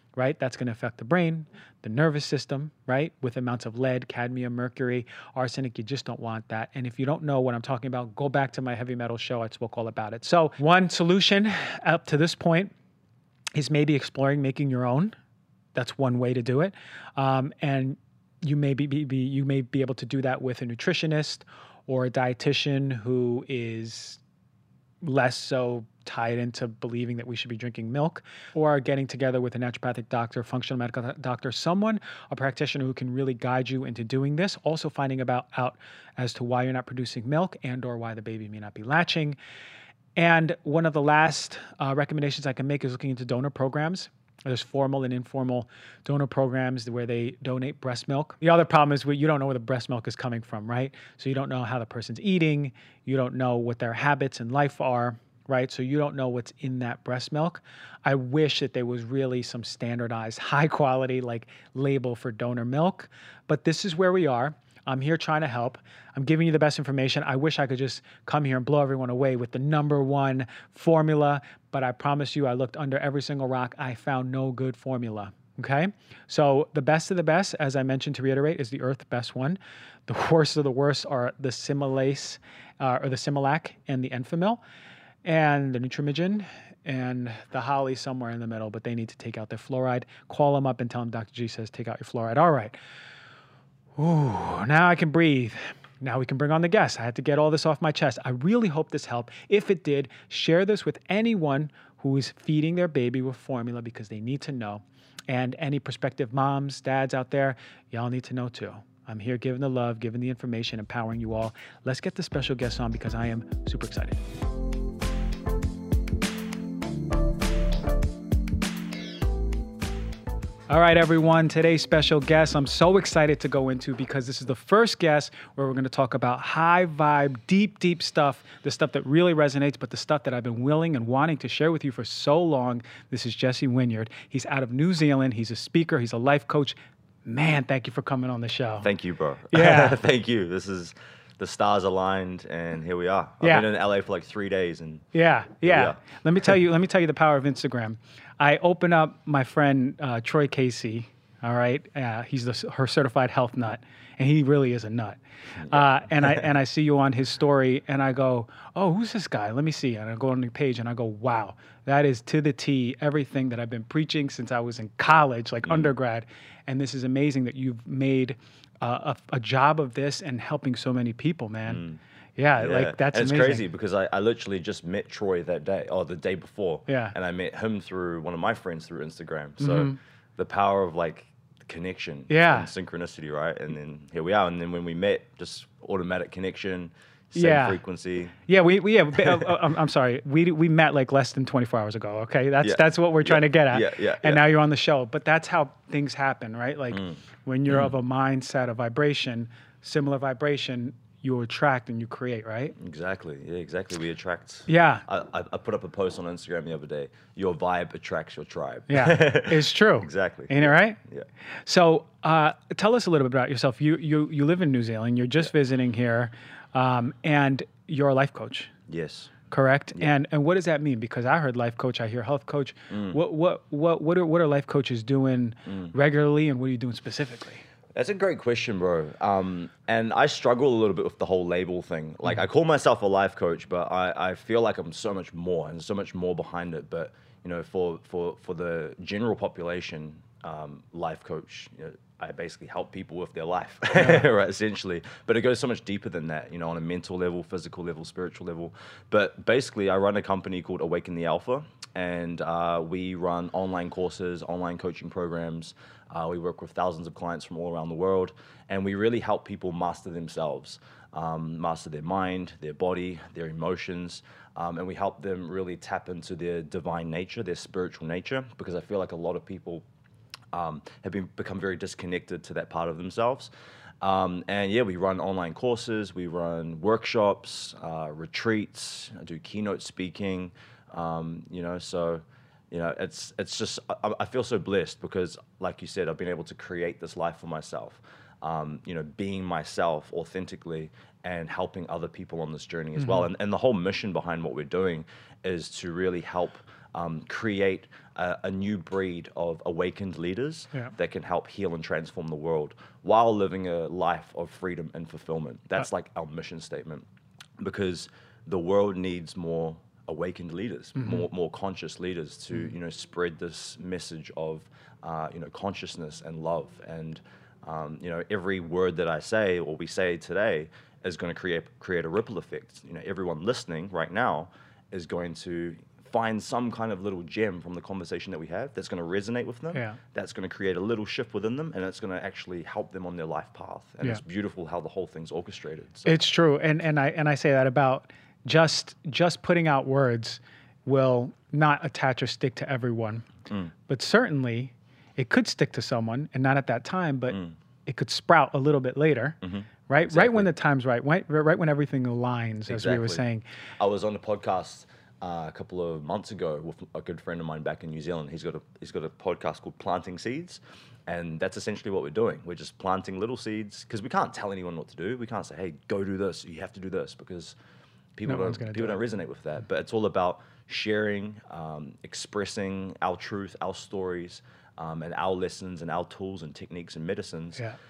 [SPEAKER 1] right? That's going to affect the brain, the nervous system, right? With amounts of lead, cadmium, mercury, arsenic, you just don't want that. And if you don't know what I'm talking about, go back to my heavy metal show. I spoke all about it. So one solution up to this point is maybe exploring making your own. That's one way to do it. And you may be able to do that with a nutritionist or a dietitian who is less so tied into believing that we should be drinking milk, or getting together with a naturopathic doctor, functional medical doctor, a practitioner who can really guide you into doing this. Also finding out as to why you're not producing milk and or why the baby may not be latching. And one of the last recommendations I can make is looking into donor programs. There's formal and informal donor programs where they donate breast milk. The other problem is you don't know where the breast milk is coming from, right? So you don't know how the person's eating. You don't know what their habits in life are, right? So you don't know what's in that breast milk. I wish that there was really some standardized, high quality label for donor milk, but this is where we are. I'm here trying to help. I'm giving you the best information. I wish I could just come here and blow everyone away with the #1 formula, but I promise you, I looked under every single rock. I found no good formula. Okay. So the best of the best, as I mentioned, to reiterate, is the Earth Best one. The worst of the worst are the Similac or the Similac and the Enfamil and the Nutramigen and the Holly somewhere in the middle, but they need to take out their fluoride. Call them up and tell them Dr. G says, take out your fluoride. All right. Ooh, now I can breathe. Now we can bring on the guests. I had to get all this off my chest. I really hope this helped. If it did, share this with anyone who is feeding their baby with formula because they need to know. And any prospective moms, dads out there, y'all need to know too. I'm here giving the love, giving the information, empowering you all. Let's get the special guests on because I am super excited. All right, everyone. Today's special guest, I'm so excited to go into because this is the first guest where we're going to talk about high vibe, deep stuff, the stuff that really resonates, but the stuff that I've been willing and wanting to share with you for so long. This is Jesse Wynyard. He's out of New Zealand. He's a speaker. He's a life coach. Man, thank you for coming on the show.
[SPEAKER 2] Thank you, bro.
[SPEAKER 1] Yeah.
[SPEAKER 2] Thank you. The stars aligned, and here we are. I've been in LA for 3 days, and
[SPEAKER 1] yeah. Let me tell you the power of Instagram. I open up my friend Troy Casey. All right, he's her certified health nut, and he really is a nut. And I see you on his story, and I go, oh, who's this guy? Let me see. And I go on the page, and I go, wow, that is to the T everything that I've been preaching since I was in college, undergrad. And this is amazing that you've made a job of this and helping so many people, man. Yeah, that's
[SPEAKER 2] and it's
[SPEAKER 1] amazing.
[SPEAKER 2] crazy because I literally just met Troy that day, or the day before.
[SPEAKER 1] Yeah.
[SPEAKER 2] And I met him through one of my friends through Instagram. So the power of connection and synchronicity, right? And then here we are. And then when we met, just automatic connection, same frequency.
[SPEAKER 1] Yeah, I'm sorry. We met less than 24 hours ago. Okay, that's what we're trying to get at. And now you're on the show. But that's how things happen, right? When you're of a mindset, a vibration, similar vibration, you attract and you create, right?
[SPEAKER 2] Exactly. Yeah, exactly. We attract.
[SPEAKER 1] Yeah.
[SPEAKER 2] I put up a post on Instagram the other day. Your vibe attracts your tribe.
[SPEAKER 1] Yeah, it's true.
[SPEAKER 2] Exactly.
[SPEAKER 1] Ain't it right?
[SPEAKER 2] Yeah.
[SPEAKER 1] So tell us a little bit about yourself. You live in New Zealand. You're just visiting here, and you're a life coach.
[SPEAKER 2] Yes.
[SPEAKER 1] Correct.
[SPEAKER 2] Yeah.
[SPEAKER 1] And what does that mean? Because I heard life coach, I hear health coach. What are life coaches doing regularly, and what are you doing specifically?
[SPEAKER 2] That's a great question, bro. And I struggle a little bit with the whole label thing. I call myself a life coach, but I feel like I'm so much more and so much more behind it. But for the general population, life coach, I basically help people with their life, right? Essentially. But it goes so much deeper than that, on a mental level, physical level, spiritual level. But basically, I run a company called Awaken the Alpha, and we run online courses, online coaching programs. We work with thousands of clients from all around the world, and we really help people master themselves, master their mind, their body, their emotions, and we help them really tap into their divine nature, their spiritual nature, because I feel like a lot of people have become very disconnected to that part of themselves. We run online courses, we run workshops, retreats, I do keynote speaking, it's just, I feel so blessed because, like you said, I've been able to create this life for myself, being myself authentically and helping other people on this journey as well. And the whole mission behind what we're doing is to really help create a new breed of awakened leaders
[SPEAKER 1] Yeah.
[SPEAKER 2] that can help heal and transform the world while living a life of freedom and fulfillment. That's like our mission statement, because the world needs more awakened leaders, more conscious leaders to spread this message of consciousness and love. And every word that I say or we say today is going to create a ripple effect. Everyone listening right now is going to find some kind of little gem from the conversation that we have that's going to resonate with them.
[SPEAKER 1] Yeah.
[SPEAKER 2] That's going to create a little shift within them, and it's going to actually help them on their life path. And
[SPEAKER 1] Yeah.
[SPEAKER 2] it's beautiful how the whole thing's orchestrated. So.
[SPEAKER 1] It's true, and I say that about just putting out words will not attach or stick to everyone, but certainly it could stick to someone, and not at that time, but it could sprout a little bit later, right?
[SPEAKER 2] Exactly.
[SPEAKER 1] Right when the time's right, right when everything aligns, as we were
[SPEAKER 2] Exactly.
[SPEAKER 1] saying.
[SPEAKER 2] I was on a podcast a couple of months ago with a good friend of mine back in New Zealand. He's got a podcast called Planting Seeds, and that's essentially what we're doing. We're just planting little seeds because we can't tell anyone what to do. We can't say, "Hey, go do this. You have to do this," because people
[SPEAKER 1] No one's gonna do
[SPEAKER 2] don't resonate with that. But it's all about sharing, expressing our truth, our stories, and our lessons and our tools and techniques and medicines.
[SPEAKER 1] Yeah.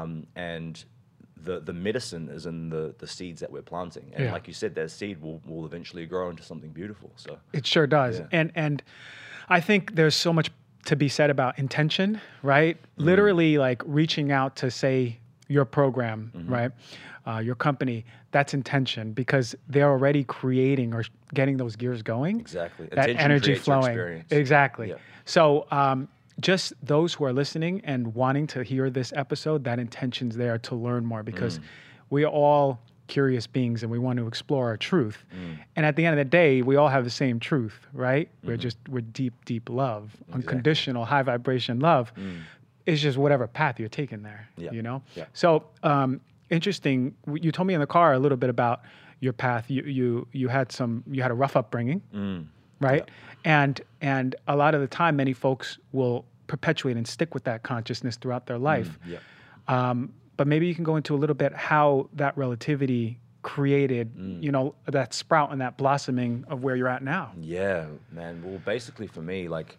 [SPEAKER 2] And the medicine is in the seeds that we're planting. And
[SPEAKER 1] Yeah.
[SPEAKER 2] like you said, that seed will eventually grow into something beautiful. So
[SPEAKER 1] It sure does.
[SPEAKER 2] Yeah.
[SPEAKER 1] And I think there's so much to be said about intention, right? Literally like reaching out to say your program, right? Your company, that's intention, because they're already creating or getting those gears going.
[SPEAKER 2] Exactly.
[SPEAKER 1] That
[SPEAKER 2] Intention
[SPEAKER 1] energy
[SPEAKER 2] creates your
[SPEAKER 1] flowing.
[SPEAKER 2] experience.
[SPEAKER 1] Exactly.
[SPEAKER 2] Yeah.
[SPEAKER 1] So just those who are listening and wanting to hear this episode, that intention's there to learn more, because we are all curious beings and we want to explore our truth. And at the end of the day, we all have the same truth, right? We're deep, deep love, unconditional, high vibration love. It's just whatever path you're taking there,
[SPEAKER 2] Yeah. Yeah.
[SPEAKER 1] So interesting. You told me in the car a little bit about your path. You had a rough upbringing, right? And a lot of the time, many folks will perpetuate and stick with that consciousness throughout their life.
[SPEAKER 2] Yeah.
[SPEAKER 1] But maybe you can go into a little bit how that relativity created, that sprout and that blossoming of where you're at now.
[SPEAKER 2] Yeah, man. Well, basically for me, like,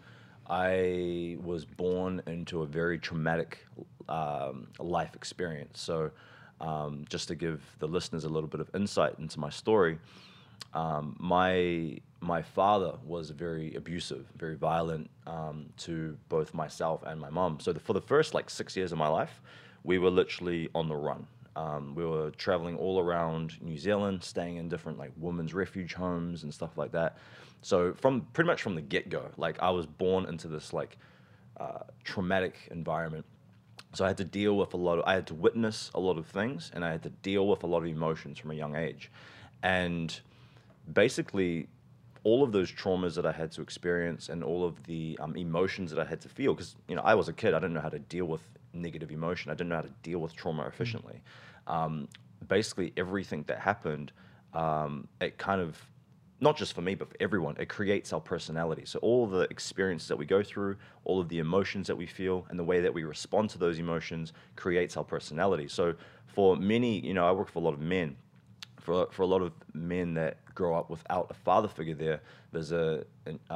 [SPEAKER 2] I was born into a very traumatic life experience. So just to give the listeners a little bit of insight into my story, my father was very abusive, very violent to both myself and my mom. So for the first 6 years of my life, we were literally on the run. We were traveling all around New Zealand, staying in different women's refuge homes and stuff like that. So pretty much from the get-go, I was born into this traumatic environment. So I had to deal with I had to witness a lot of things, and I had to deal with a lot of emotions from a young age. And basically, all of those traumas that I had to experience and all of the emotions that I had to feel, because I was a kid, I didn't know how to deal with negative emotion. I didn't know how to deal with trauma efficiently. Basically, everything that happened, it kind of, not just for me, but for everyone, it creates our personality. So all the experiences that we go through, all of the emotions that we feel, and the way that we respond to those emotions creates our personality. So for many, I work with a lot of men. For a lot of men that grow up without a father figure, there's a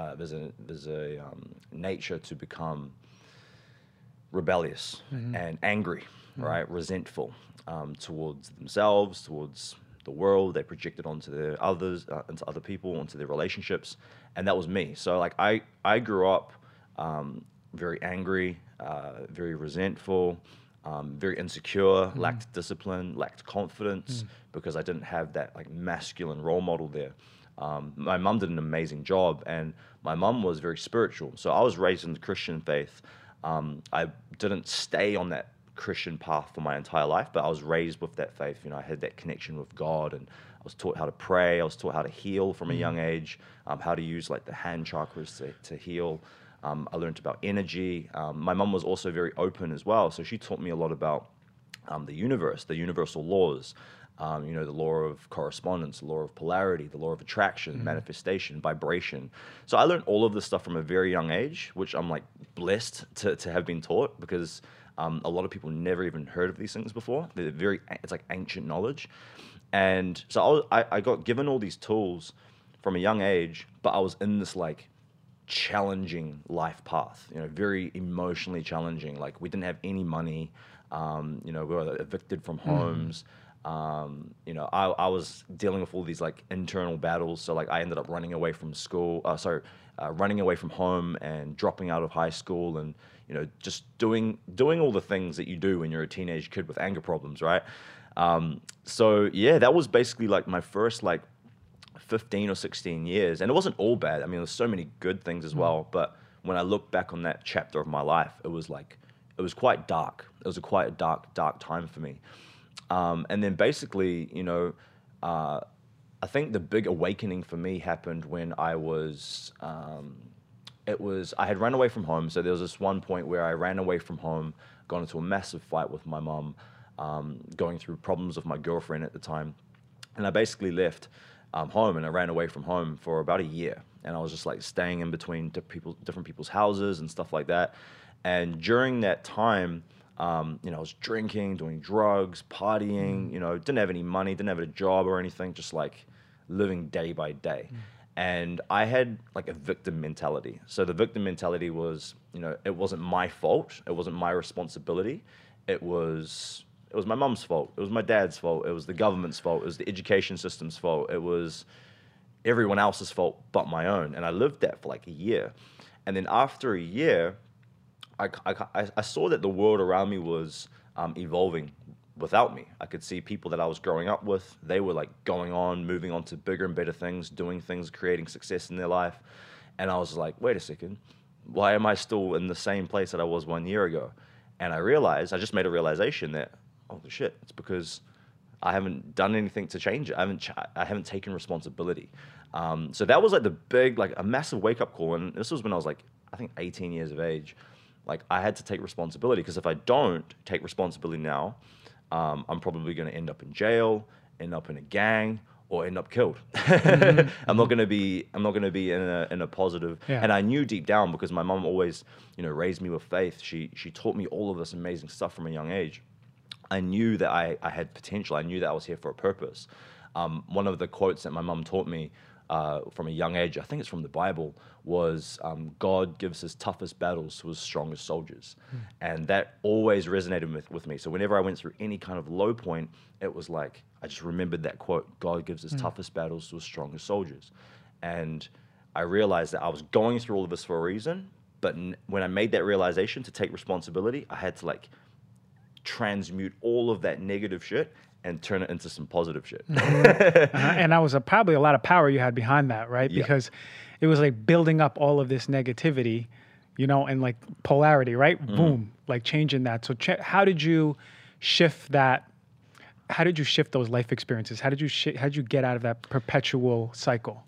[SPEAKER 2] nature to become rebellious and angry, right? Resentful towards themselves, towards the world. They project it onto their others, into other people, onto their relationships, and that was me. So I grew up very angry, very resentful, very insecure, lacked discipline, lacked confidence, because I didn't have that masculine role model there. My mum did an amazing job, and my mum was very spiritual. So I was raised in the Christian faith. I didn't stay on that Christian path for my entire life, but I was raised with that faith. I had that connection with God, and I was taught how to pray. I was taught how to heal from a young age, how to use the hand chakras to heal. I learned about energy. My mum was also very open as well, so she taught me a lot about the universe, the universal laws, the law of correspondence, the law of polarity, the law of attraction, manifestation, vibration. So I learned all of this stuff from a very young age, which I'm blessed to have been taught, because a lot of people never even heard of these things before. It's ancient knowledge. And so I got given all these tools from a young age, but I was in this challenging life path, you know, very emotionally challenging. Like we didn't have any money, you know, we were evicted from homes. You know, I was dealing with all these like internal battles. So like I ended up running away from school, running away from home and dropping out of high school, and, you know, just doing all the things that you do when you're a teenage kid with anger problems, right? So yeah, that was basically like my first like 15 or 16 years. And it wasn't all bad. I mean, there's so many good things as well. But when I look back on that chapter of my life, it was quite dark. It was quite a dark time for me. And then basically, you know, I think the big awakening for me happened when I had run away from home. So there was this one point where I ran away from home, got into a massive fight with my mum, going through problems with my girlfriend at the time. And I basically left home, and I ran away from home for about a year. And I was just like staying in between different people's houses and stuff like that. And during that time, you know, I was drinking, doing drugs, partying, you know, didn't have any money, didn't have a job or anything, just like living day by day. And I had like a victim mentality. So the victim mentality was, you know, it wasn't my fault. It wasn't my responsibility. It was my mum's fault. It was my dad's fault. It was the government's fault. It was the education system's fault. It was everyone else's fault but my own. And I lived that for like a year. And then after a year, I saw that the world around me was evolving without me. I could see people that I was growing up with. They were like going on, moving on to bigger and better things, doing things, creating success in their life. And I was like, wait a second, why am I still in the same place that I was 1 year ago? And I just made a realization that, oh shit, it's because I haven't done anything to change it. I haven't taken responsibility. So that was like the big, like a massive wake up call. And this was when I was like, I think 18 years of age. Like I had to take responsibility, because if I don't take responsibility now, I'm probably going to end up in jail, end up in a gang, or end up killed. I'm not going to be in a positive.
[SPEAKER 1] Yeah.
[SPEAKER 2] And I knew deep down, because my mom always, you know, raised me with faith. She taught me all of this amazing stuff from a young age. I knew that I had potential. I knew that I was here for a purpose. One of the quotes that my mom taught me from a young age, I think it's from the Bible, was God gives his toughest battles to his strongest soldiers. And that always resonated with me. So whenever I went through any kind of low point, it was like, I just remembered that quote, God gives his toughest battles to his strongest soldiers. And I realized that I was going through all of this for a reason, but when I made that realization to take responsibility, I had to like transmute all of that negative shit and turn it into some positive shit.
[SPEAKER 1] And that was probably a lot of power you had behind that, right?
[SPEAKER 2] Yeah.
[SPEAKER 1] Because it was like building up all of this negativity, you know, and like polarity, right? Boom, like changing that. So how did you shift that? How did you shift those life experiences? How did you get out of that perpetual cycle?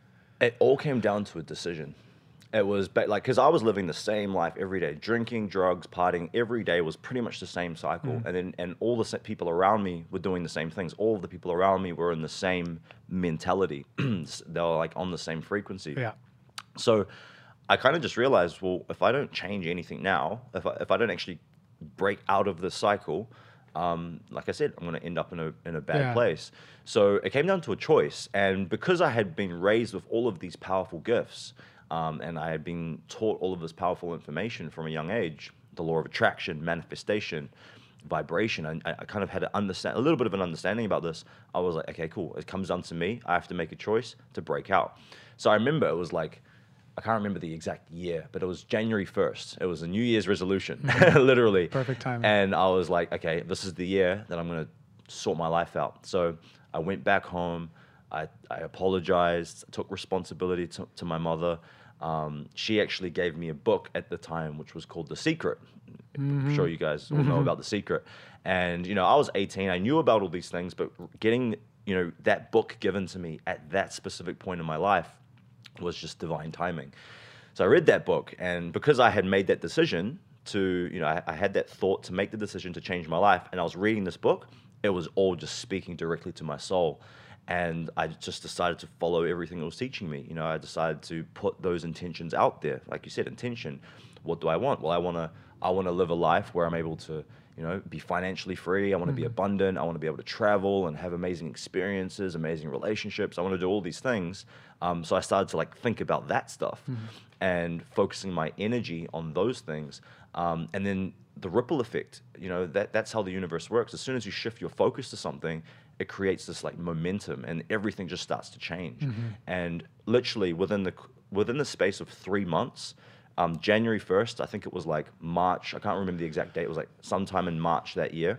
[SPEAKER 2] It all came down to a decision. It was like, because I was living the same life every day, drinking, drugs, partying. Every day was pretty much the same cycle. And all the people around me were doing the same things. All of the people around me were in the same mentality. They were like on the same frequency.
[SPEAKER 1] Yeah.
[SPEAKER 2] So I kind of just realized, well, if I don't change anything now, if I don't actually break out of the cycle, like I said, I'm going to end up in a bad place. So it came down to a choice. And because I had been raised with all of these powerful gifts, and I had been taught all of this powerful information from a young age, the law of attraction, manifestation, vibration. I kind of had a little bit of an understanding about this. I was like, okay, cool. It comes down to me. I have to make a choice to break out. So I remember it was like, I can't remember the exact year, but it was January 1st. It was a New Year's resolution, literally.
[SPEAKER 1] Perfect timing.
[SPEAKER 2] And I was like, okay, this is the year that I'm going to sort my life out. So I went back home. I apologized, took responsibility to my mother. She actually gave me a book at the time, which was called The Secret. I'm sure you guys all know about The Secret. And, you know, I was 18. I knew about all these things, but getting, you know, that book given to me at that specific point in my life was just divine timing. So I read that book, and because I had made that decision to, you know, I had that thought to make the decision to change my life, and I was reading this book, it was all just speaking directly to my soul. And I just decided to follow everything it was teaching me. You know, I decided to put those intentions out there. Like you said, intention. What do I want? Well, I want to live a life where I'm able to you know, be financially free. I want to be abundant. I want to be able to travel and have amazing experiences, amazing relationships. I want to do all these things. So I started to like think about that stuff and focusing my energy on those things. And then the ripple effect, you know, that's how the universe works. As soon as you shift your focus to something, it creates this like momentum and everything just starts to change. And literally within the space of 3 months, January 1st, I think it was like March, I can't remember the exact date, it was like sometime in March that year.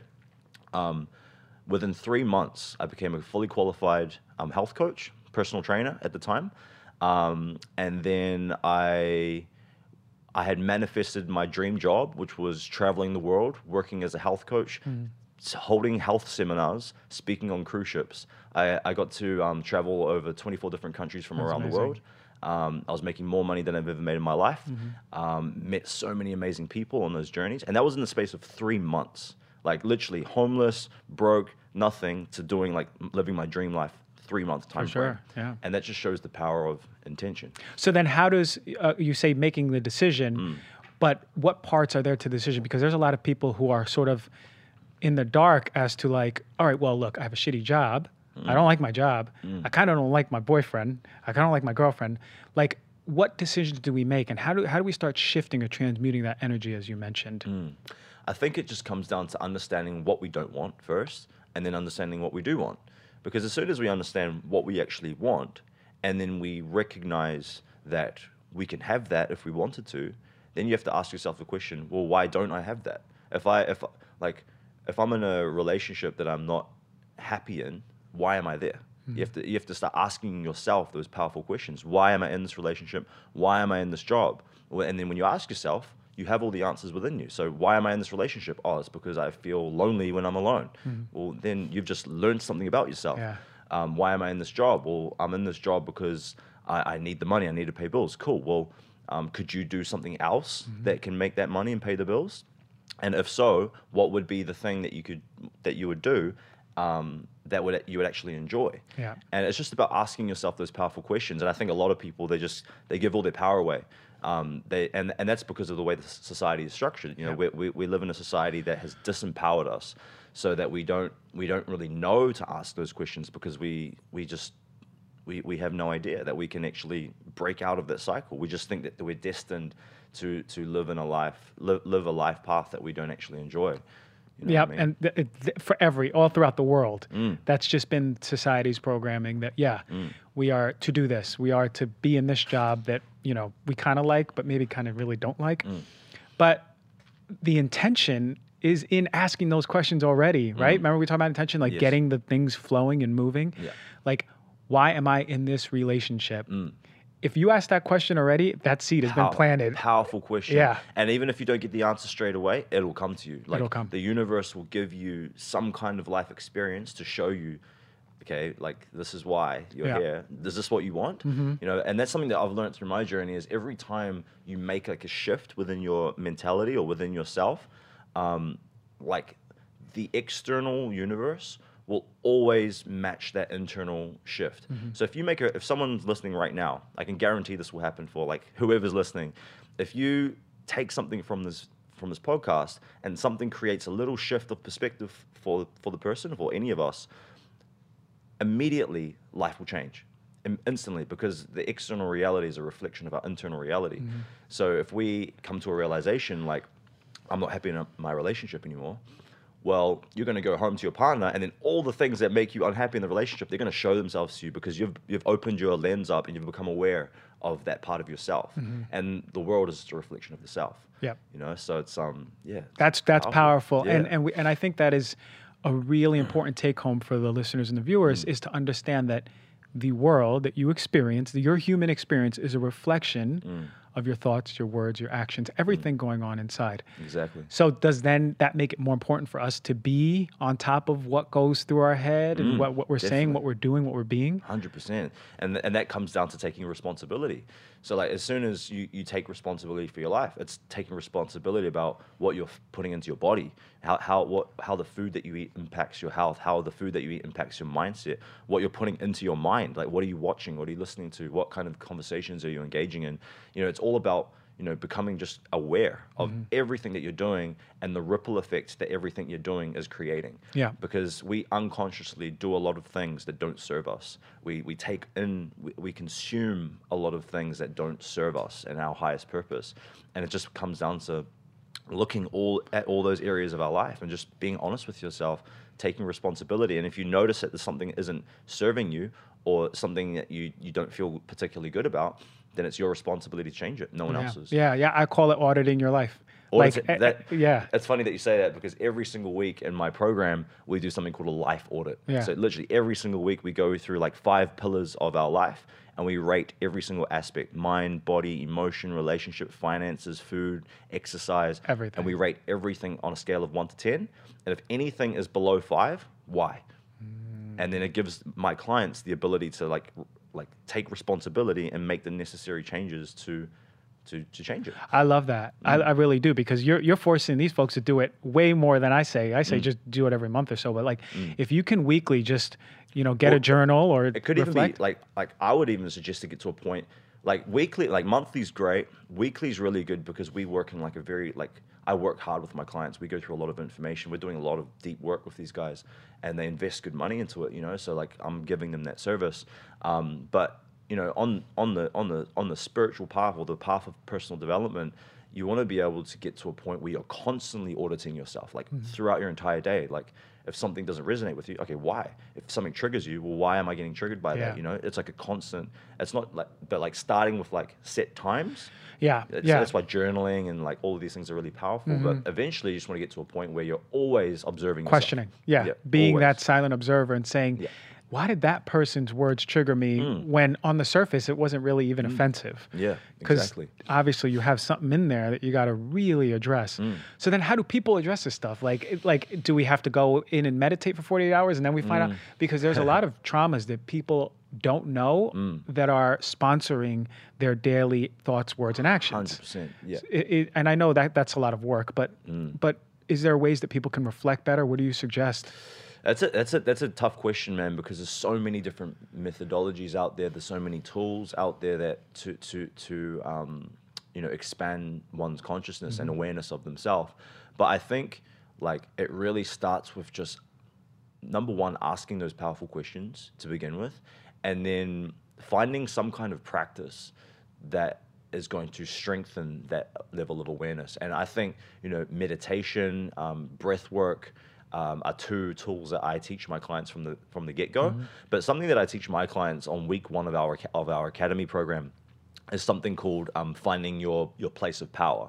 [SPEAKER 2] Within 3 months, I became a fully qualified health coach, personal trainer at the time. And then I had manifested my dream job, which was traveling the world, working as a health coach, holding health seminars, speaking on cruise ships. I got to travel over 24 different countries from around the world. I was making more money than I've ever made in my life. Met so many amazing people on those journeys. And that was in the space of 3 months. Like literally homeless, broke, nothing, to doing like living my dream life 3 month time frame.
[SPEAKER 1] Yeah.
[SPEAKER 2] And that just shows the power of intention.
[SPEAKER 1] So then how does, you say making the decision, but what parts are there to the decision? Because there's a lot of people who are sort of in the dark as to like, all right, well, look, I have a shitty job. I don't like my job. I kind of don't like my boyfriend. I kind of don't like my girlfriend. Like, what decisions do we make, and how do we start shifting or transmuting that energy, as you mentioned?
[SPEAKER 2] I think it just comes down to understanding what we don't want first, and then understanding what we do want. Because as soon as we understand what we actually want, and then we recognize that we can have that if we wanted to, then you have to ask yourself the question, well, why don't I have that? If I'm in a relationship that I'm not happy in, why am I there? You have to start asking yourself those powerful questions. Why am I in this relationship? Why am I in this job? And then when you ask yourself, you have all the answers within you. So why am I in this relationship? Oh, it's because I feel lonely when I'm alone. Well, then you've just learned something about yourself. Why am I in this job? Well, I'm in this job because I need the money. I need to pay bills. Cool. Well, could you do something else that can make that money and pay the bills? And if so, what would be the thing that you would do that you would actually enjoy? And it's just about asking yourself those powerful questions. And I think a lot of people, they give all their power away. And that's because of the way the society is structured. You know, we live in a society that has disempowered us, so that we don't really know to ask those questions, because we have no idea that we can actually break out of that cycle. We just think that we're destined to live a life path that we don't actually enjoy. You know what I mean?
[SPEAKER 1] And all throughout the world, that's just been society's programming that, we are to do this. We are to be in this job that, you know, we kind of like, but maybe kind of really don't like. But the intention is in asking those questions already, right? Remember we talked about intention, like getting the things flowing and moving. Like, why am I in this relationship? If you ask that question already, that seed has been planted.
[SPEAKER 2] Powerful question.
[SPEAKER 1] Yeah.
[SPEAKER 2] And even if you don't get the answer straight away, it'll come to you. Like,
[SPEAKER 1] it'll come.
[SPEAKER 2] The universe will give you some kind of life experience to show you, okay, like, this is why you're here. Is this what you want? You know, and that's something that I've learned through my journey, is every time you make like a shift within your mentality or within yourself, like the external universe will always match that internal shift. So if someone's listening right now, I can guarantee this will happen for like whoever's listening. If you take something from this podcast and something creates a little shift of perspective for the person, for any of us, immediately life will change instantly, because the external reality is a reflection of our internal reality. So if we come to a realization like, I'm not happy in my relationship anymore, well, you're going to go home to your partner, and then all the things that make you unhappy in the relationship, they're going to show themselves to you, because you've opened your lens up and you've become aware of that part of yourself. And the world is just a reflection of the self. You know, so it's
[SPEAKER 1] That's powerful. And I think that is a really important take home for the listeners and the viewers, is to understand that the world that you experience, your human experience, is a reflection of your thoughts, your words, your actions, everything going on inside.
[SPEAKER 2] Exactly.
[SPEAKER 1] So does then that make it more important for us to be on top of what goes through our head and what we're saying, what we're doing, what we're being?
[SPEAKER 2] 100%. And that comes down to taking responsibility. So like, as soon as you take responsibility for your life, it's taking responsibility about what you're putting into your body, how the food that you eat impacts your health, how the food that you eat impacts your mindset, what you're putting into your mind, like what are you watching, what are you listening to, what kind of conversations are you engaging in? You know, it's all about, becoming just aware of everything that you're doing and the ripple effect that everything you're doing is creating.
[SPEAKER 1] Yeah.
[SPEAKER 2] Because we unconsciously do a lot of things that don't serve us. We take in, we consume a lot of things that don't serve us and our highest purpose. And it just comes down to looking at all those areas of our life and just being honest with yourself, taking responsibility. And if you notice that something isn't serving you or something that you don't feel particularly good about, then it's your responsibility to change it, no one else's.
[SPEAKER 1] Yeah. I call it auditing your life. Yeah.
[SPEAKER 2] It's funny that you say that because every single week in my program, we do something called a life audit.
[SPEAKER 1] Yeah.
[SPEAKER 2] So literally every single week we go through like 5 pillars of our life and we rate every single aspect: mind, body, emotion, relationship, finances, food, exercise.
[SPEAKER 1] Everything.
[SPEAKER 2] And we rate everything on a scale of 1 to 10. And if anything is below 5, why? And then it gives my clients the ability to like take responsibility and make the necessary changes to change it.
[SPEAKER 1] I love that. I really do, because you're forcing these folks to do it way more than I say. I say just do it every month or so. But like, if you can weekly just get a journal or
[SPEAKER 2] it could
[SPEAKER 1] reflect.
[SPEAKER 2] even be like I would even suggest to get to a point like weekly, like monthly's great. Weekly's really good because we work in like a very I work hard with my clients. We go through a lot of information. We're doing a lot of deep work with these guys, and they invest good money into it. So like I'm giving them that service, but on the spiritual path or the path of personal development, you want to be able to get to a point where you're constantly auditing yourself, like throughout your entire day. Like if something doesn't resonate with you, okay, why? If something triggers you, well, why am I getting triggered by that? It's like a constant. It's not but starting with like set times. That's why journaling and like all of these things are really powerful. But eventually, you just want to get to a point where you're always observing,
[SPEAKER 1] questioning.
[SPEAKER 2] yourself.
[SPEAKER 1] Being
[SPEAKER 2] always.
[SPEAKER 1] that silent observer and saying, why did that person's words trigger me when on the surface it wasn't really even offensive?
[SPEAKER 2] Yeah,
[SPEAKER 1] because
[SPEAKER 2] exactly.
[SPEAKER 1] obviously you have something in there that you got to really address. So then how do people address this stuff? Like, do we have to go in and meditate for 48 hours and then we find out? Because there's a lot of traumas that people don't know that are sponsoring their daily thoughts, words, and actions.
[SPEAKER 2] 100%, yeah.
[SPEAKER 1] And I know that that's a lot of work, but is there ways that people can reflect better? What do you suggest?
[SPEAKER 2] That's a tough question, man, because there's so many different methodologies out there. There's so many tools out there that to expand one's consciousness and awareness of themselves. But I think like it really starts with just number one, asking those powerful questions to begin with, and then finding some kind of practice that is going to strengthen that level of awareness. And I think meditation, breath work, are 2 tools that I teach my clients from the get-go. But something that I teach my clients on week 1 of our academy program is something called finding your place of power.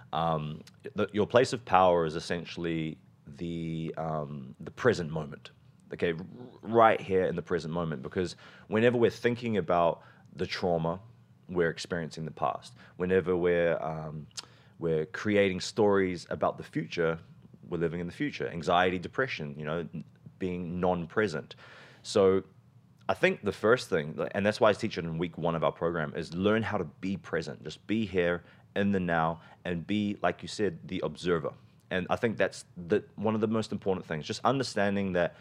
[SPEAKER 2] Your place of power is essentially the present moment. Okay, right here in the present moment, because whenever we're thinking about the trauma we're experiencing in the past, whenever we're creating stories about the future, we're living in the future. Anxiety, depression, being non-present. So I think the first thing, and that's why I teach it in week 1 of our program, is learn how to be present. Just be here in the now and be, like you said, the observer. And I think that's one of the most important things. Just understanding that,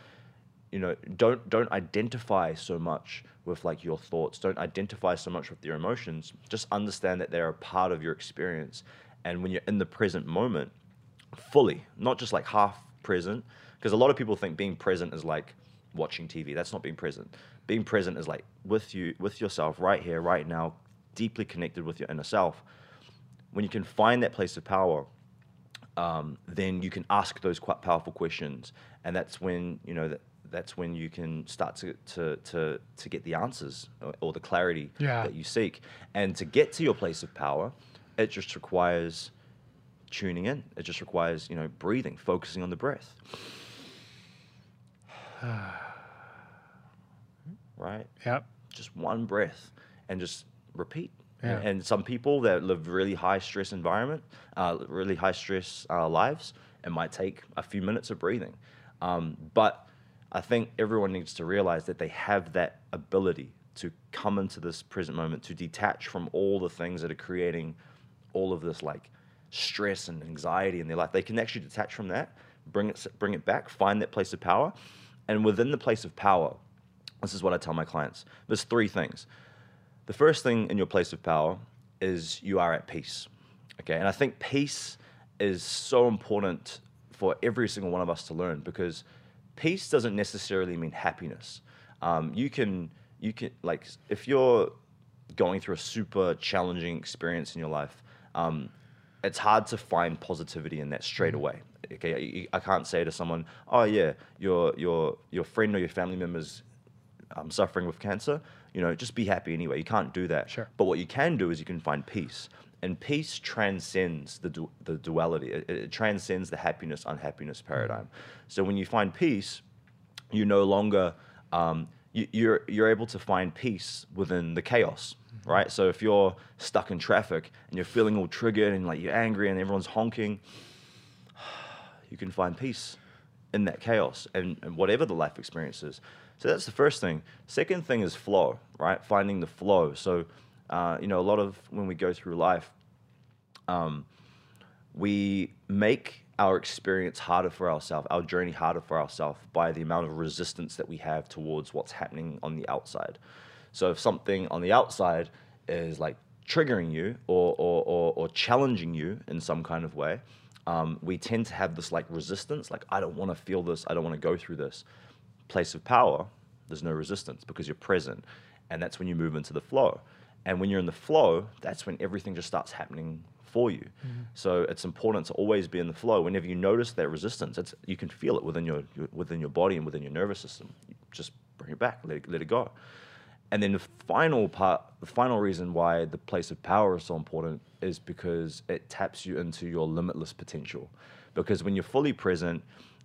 [SPEAKER 2] don't identify so much with like your thoughts. Don't identify so much with your emotions. Just understand that they're a part of your experience. And when you're in the present moment, fully, not just like half present, because a lot of people think being present is like watching TV. That's not being present. Being present is like with yourself right here, right now, deeply connected with your inner self. When you can find that place of power, then you can ask those quite powerful questions, and that's when that's when you can start to get the answers or the clarity that you seek. And to get to your place of power, it just requires tuning in. It just requires, breathing, focusing on the breath. Right?
[SPEAKER 1] Yep.
[SPEAKER 2] Just one breath and just repeat.
[SPEAKER 1] Yeah.
[SPEAKER 2] And some people that live really high stress environment, really high stress lives, it might take a few minutes of breathing. But I think everyone needs to realize that they have that ability to come into this present moment, to detach from all the things that are creating all of this like stress and anxiety in their life. They can actually detach from that, bring it back, find that place of power. And within the place of power, this is what I tell my clients. There's 3 things. The first thing in your place of power is you are at peace. Okay, and I think peace is so important for every single one of us to learn, because peace doesn't necessarily mean happiness. You can like, if you're going through a super challenging experience in your life, it's hard to find positivity in that straight away. Okay, I can't say to someone, "Oh yeah, your friend or your family member's suffering with cancer. Just be happy anyway." You can't do that.
[SPEAKER 1] Sure.
[SPEAKER 2] But what you can do is you can find peace, and peace transcends the duality. It transcends the happiness unhappiness paradigm. So when you find peace, you no longer you're able to find peace within the chaos, right? So if you're stuck in traffic and you're feeling all triggered and like you're angry and everyone's honking, you can find peace in that chaos and whatever the life experience is. So that's the first thing. Second thing is flow, right? Finding the flow. So, a lot of when we go through life, we make our experience harder for ourselves, our journey harder for ourselves by the amount of resistance that we have towards what's happening on the outside. So if something on the outside is like triggering you or challenging you in some kind of way, we tend to have this like resistance, like, I don't want to feel this, I don't want to go through this. Place of power, there's no resistance because you're present. And that's when you move into the flow. And when you're in the flow, that's when everything just starts happening for you. So it's important to always be in the flow. Whenever you notice that resistance, you can feel it within your body and within your nervous system. You just bring it back, let it go. And then the final reason why the place of power is so important is because it taps you into your limitless potential. Because when you're fully present,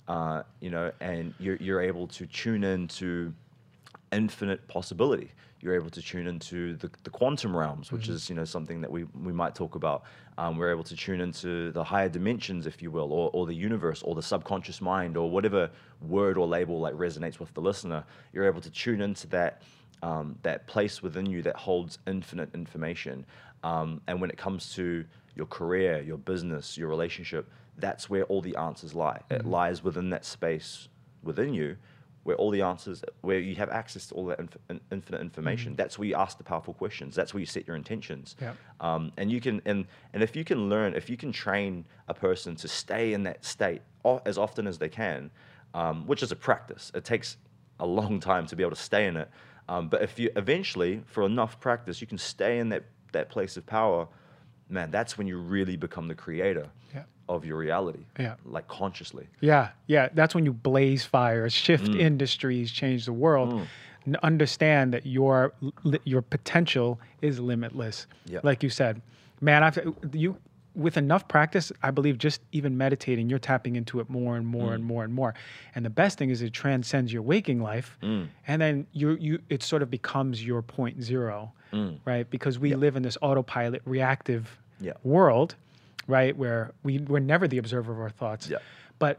[SPEAKER 2] and you're able to tune into infinite possibility. You're able to tune into the quantum realms, which is something that we might talk about. We're able to tune into the higher dimensions, if you will, or the universe, or the subconscious mind, or whatever word or label like resonates with the listener. You're able to tune into that place within you that holds infinite information. And when it comes to your career, your business, your relationship, that's where all the answers lie. It lies within that space within you, where all the answers, where you have access to all that infinite information. That's where you ask the powerful questions. That's where you set your intentions.
[SPEAKER 1] Yeah.
[SPEAKER 2] And you can, and if you can train a person to stay in that state as often as they can, which is a practice. It takes a long time to be able to stay in it. But if you eventually, for enough practice, you can stay in that place of power, man, that's when you really become the creator of your reality, like consciously.
[SPEAKER 1] Yeah. That's when you blaze fires, shift industries, change the world. Understand that your potential is limitless.
[SPEAKER 2] Yeah.
[SPEAKER 1] Like you said, man, with enough practice, I believe just even meditating, you're tapping into it more and more and more and more. And the best thing is it transcends your waking life, and then it sort of becomes your point zero, right? Because we live in this autopilot, reactive world, right, where we're never the observer of our thoughts. Yeah. But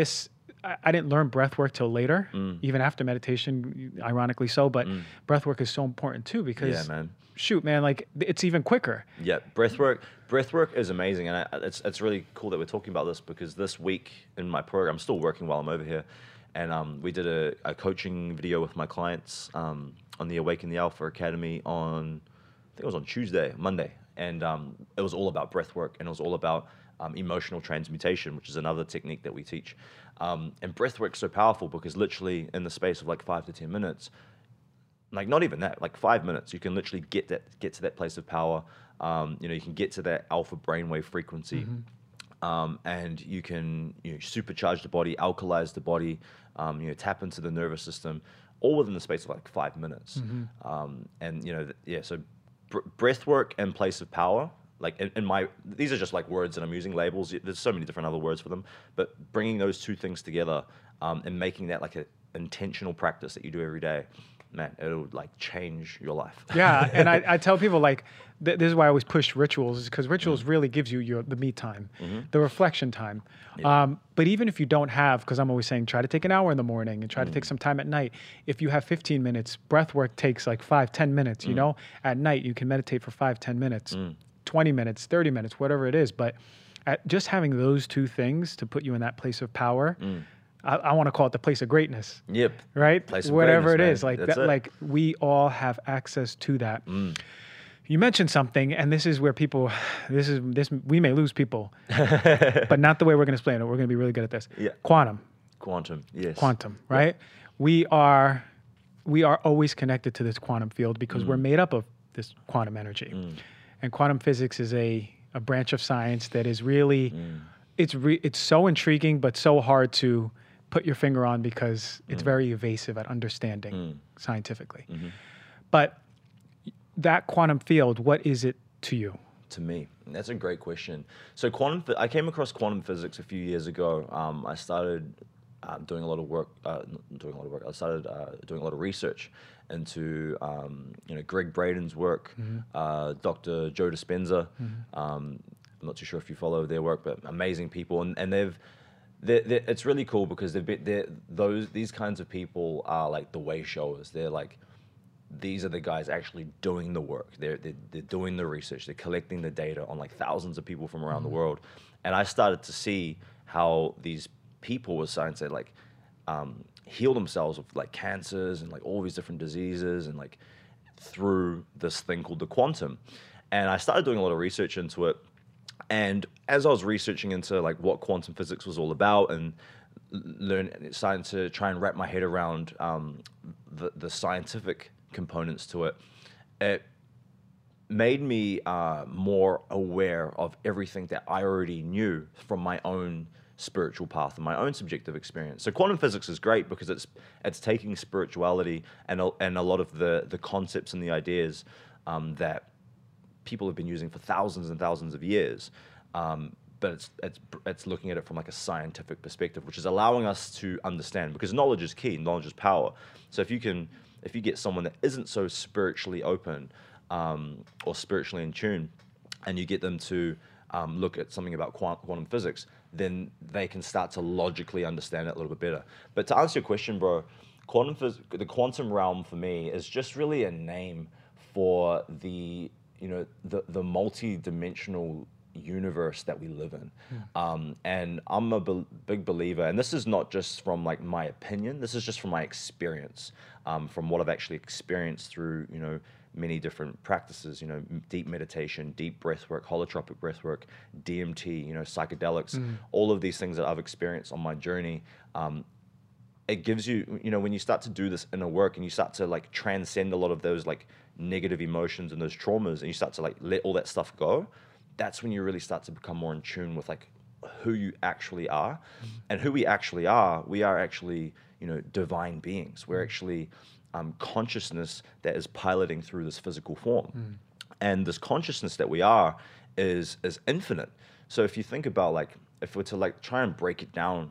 [SPEAKER 1] I didn't learn breath work till later, even after meditation, ironically so. But breath work is so important too, because shoot, man, like it's even quicker. Yeah,
[SPEAKER 2] breath work is amazing, and it's really cool that we're talking about this, because this week in my program, I'm still working while I'm over here, and we did a coaching video with my clients on the Awaken the Alpha Academy on, I think it was on Monday, and it was all about breath work, and it was all about emotional transmutation, which is another technique that we teach. And breath work's so powerful because literally in the space of like 5 to 10 minutes, like not even that, like 5 minutes, you can literally get to that place of power. You can get to that alpha brainwave frequency, and you can supercharge the body, alkalize the body, tap into the nervous system, all within the space of like 5 minutes. So breath work and place of power. Like these are just like words that I'm using, labels. There's so many different other words for them, but bringing those two things together and making that like an intentional practice that you do every day, man, it'll like change your life.
[SPEAKER 1] Yeah, and I tell people like this is why I always push rituals, is because rituals really gives you the me time, the reflection time. Yeah. But even if you don't have, because I'm always saying try to take an hour in the morning and try to take some time at night. If you have 15 minutes, breath work takes like 5-10 minutes. At night you can meditate for 5-10 minutes. 20 minutes, 30 minutes, whatever it is. But just having those two things to put you in that place of power, I want to call it the place of greatness. Yep. Right?
[SPEAKER 2] Place of
[SPEAKER 1] whatever
[SPEAKER 2] greatness,
[SPEAKER 1] it is. Like that, like we all have access to that. You mentioned something, and this is where people, we may lose people, but not the way we're going to explain it. We're going to be really good at this.
[SPEAKER 2] Yeah.
[SPEAKER 1] Quantum,
[SPEAKER 2] Yes.
[SPEAKER 1] right? We are always connected to this quantum field because we're made up of this quantum energy. And quantum physics is a branch of science that is really, it's so intriguing, but so hard to put your finger on because it's very evasive at understanding scientifically. But that quantum field, what is it to you?
[SPEAKER 2] To me, that's a great question. So I came across quantum physics a few years ago. I started doing a lot of work. I started doing a lot of research into Greg Braden's work, Dr. Joe Dispenza. I'm not too sure if you follow their work, but amazing people, and it's really cool because these kinds of people are like the way showers. They're like, these are the guys actually doing the work. They're doing the research. They're collecting the data on like thousands of people from around the world. And I started to see how these people with science that like heal themselves of like cancers and like all these different diseases and like through this thing called the quantum. And I started doing a lot of research into it. And as I was researching into like what quantum physics was all about and starting to try and wrap my head around the scientific components to it, it made me more aware of everything that I already knew from my own spiritual path and my own subjective experience. So quantum physics is great because it's taking spirituality and a lot of the concepts and the ideas that people have been using for thousands and thousands of years, but it's looking at it from like a scientific perspective, which is allowing us to understand, because knowledge is key, knowledge is power. So if you get someone that isn't so spiritually open or spiritually in tune, and you get them to look at something about quantum physics, then they can start to logically understand it a little bit better. But to answer your question, bro, the quantum realm for me is just really a name for the multi-dimensional universe that we live in. And I'm a big believer, and this is not just from like my opinion, this is just from my experience, from what I've actually experienced through, many different practices, deep meditation, deep breath work, holotropic breath work, DMT, psychedelics, all of these things that I've experienced on my journey. It gives you, when you start to do this inner work and you start to like transcend a lot of those like negative emotions and those traumas, and you start to like let all that stuff go, that's when you really start to become more in tune with like who you actually are. And who we are actually, divine beings. We're actually consciousness that is piloting through this physical form. And this consciousness that we are is infinite. So if you think about like, if we're to like try and break it down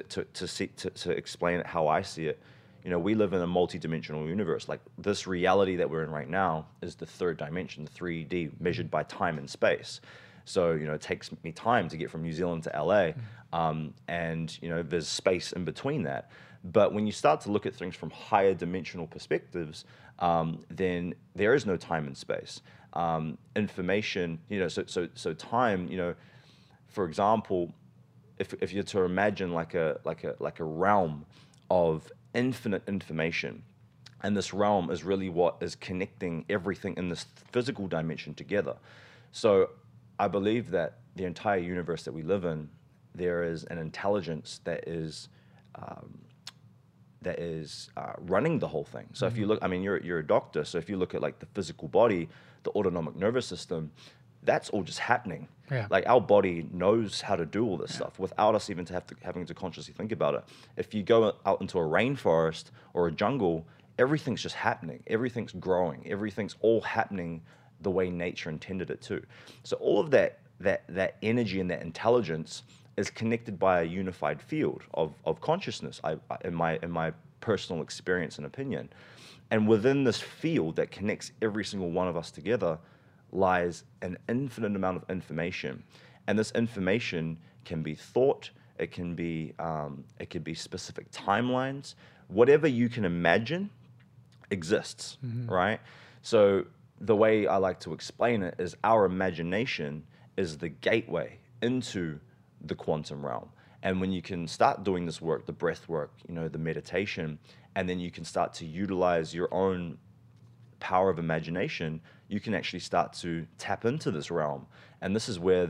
[SPEAKER 2] to explain it how I see it, we live in a multi-dimensional universe. Like this reality that we're in right now is the third dimension, the 3D, measured by time and space. So, it takes me time to get from New Zealand to LA, and, there's space in between that. But when you start to look at things from higher dimensional perspectives, then there is no time and space. Information, so time, for example, if you're to imagine like a realm of infinite information, and this realm is really what is connecting everything in this physical dimension together. So I believe that the entire universe that we live in, there is an intelligence that is running the whole thing. So if you look, you're a doctor, so if you look at like the physical body, the autonomic nervous system, that's all just happening.
[SPEAKER 1] Yeah.
[SPEAKER 2] Like our body knows how to do all this stuff without us even having to consciously think about it. If you go out into a rainforest or a jungle, everything's just happening. Everything's growing. Everything's all happening the way nature intended it to. So all of that energy and that intelligence is connected by a unified field of consciousness, in my personal experience and opinion. And within this field that connects every single one of us together lies an infinite amount of information. And this information can be thought, it can be specific timelines, whatever you can imagine exists, right? So the way I like to explain it is our imagination is the gateway into the quantum realm. And when you can start doing this work, the breath work, the meditation, and then you can start to utilize your own power of imagination, you can actually start to tap into this realm. And this is where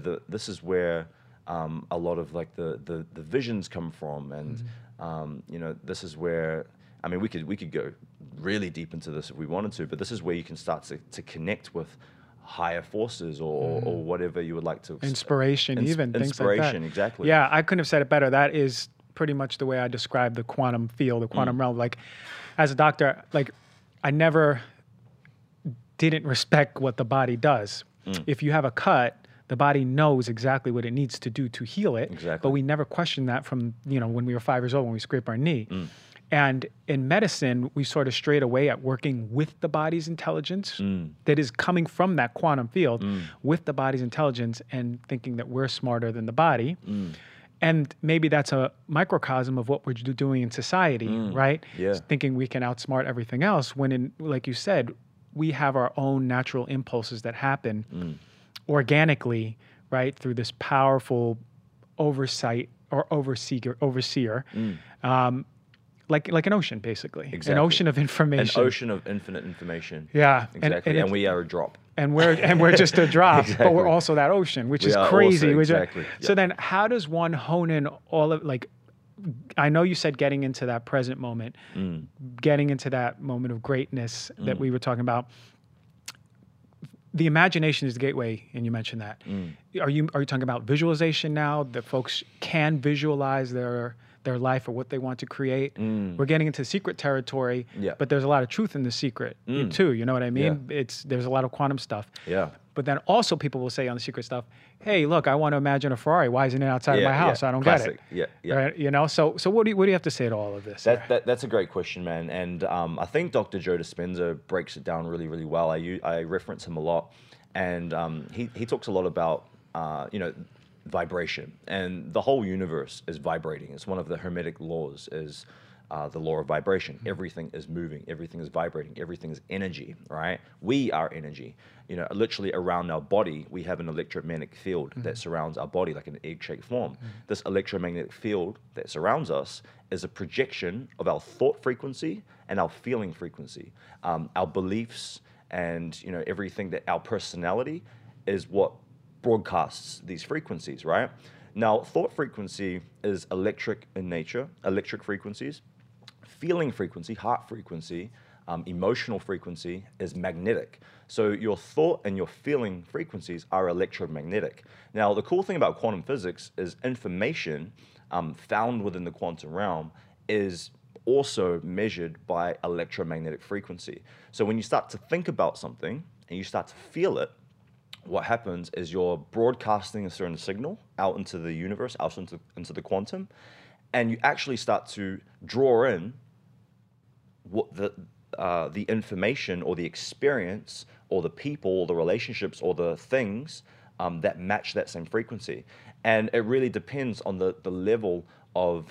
[SPEAKER 2] a lot of like the visions come from. And you know, this is where, I mean, we could go really deep into this if we wanted to, but this is where you can start to connect with higher forces or whatever you would like to.
[SPEAKER 1] Inspiration, even things like that.
[SPEAKER 2] Inspiration, exactly.
[SPEAKER 1] Yeah, I couldn't have said it better. That is pretty much the way I describe the quantum field, the quantum realm. Like, as a doctor, like, I never didn't respect what the body does. If you have a cut, the body knows exactly what it needs to do to heal it.
[SPEAKER 2] Exactly.
[SPEAKER 1] But we never questioned that from, you know, when we were 5 years old, when we scrape our knee. And in medicine, we sort of strayed away at working with the body's intelligence that is coming from that quantum field with the body's intelligence and thinking that we're smarter than the body. And maybe that's a microcosm of what we're doing in society, right?
[SPEAKER 2] Yeah.
[SPEAKER 1] Thinking we can outsmart everything else when, in, like you said, we have our own natural impulses that happen organically, right? Through this powerful oversight or overseer. Like an ocean, basically.
[SPEAKER 2] Exactly.
[SPEAKER 1] An ocean of information.
[SPEAKER 2] An ocean of infinite information.
[SPEAKER 1] Yeah.
[SPEAKER 2] Exactly. And we are a drop.
[SPEAKER 1] And we're just a drop, but we're also that ocean, which is crazy.
[SPEAKER 2] Exactly.
[SPEAKER 1] So then how does one hone in all of, like, I know you said getting into that present moment, getting into that moment of greatness that we were talking about. The imagination is the gateway, and you mentioned that. Are you talking about visualization now, that folks can visualize their life or what they want to create? We're getting into secret territory, but there's a lot of truth in the secret too. You know what I mean? There's a lot of quantum stuff.
[SPEAKER 2] Yeah.
[SPEAKER 1] But then also people will say on the secret stuff, hey, look, I want to imagine a Ferrari. Why isn't it outside of my house? I don't
[SPEAKER 2] Classic.
[SPEAKER 1] get it.
[SPEAKER 2] Yeah.
[SPEAKER 1] Right? You know, so what do you have to say to all of this?
[SPEAKER 2] That's a great question, man. And I think Dr. Joe Dispenza breaks it down really, really well. I reference him a lot. And he talks a lot about, you know, vibration. And the whole universe is vibrating. It's one of the Hermetic laws, is the law of vibration. Everything is moving. Everything is vibrating. Everything is energy, right? We are energy. You know, literally around our body, we have an electromagnetic field that surrounds our body like an egg-shaped form. This electromagnetic field that surrounds us is a projection of our thought frequency and our feeling frequency. Our beliefs and, you know, everything, that our personality is what broadcasts these frequencies, right? Now, thought frequency is electric in nature, electric frequencies. Feeling frequency, heart frequency, emotional frequency is magnetic. So your thought and your feeling frequencies are electromagnetic. Now, the cool thing about quantum physics is information found within the quantum realm is also measured by electromagnetic frequency. So when you start to think about something and you start to feel it, what happens is you're broadcasting a certain signal out into the universe, out into the quantum, and you actually start to draw in what the information or the experience or the people or the relationships or the things that match that same frequency. And it really depends on the level of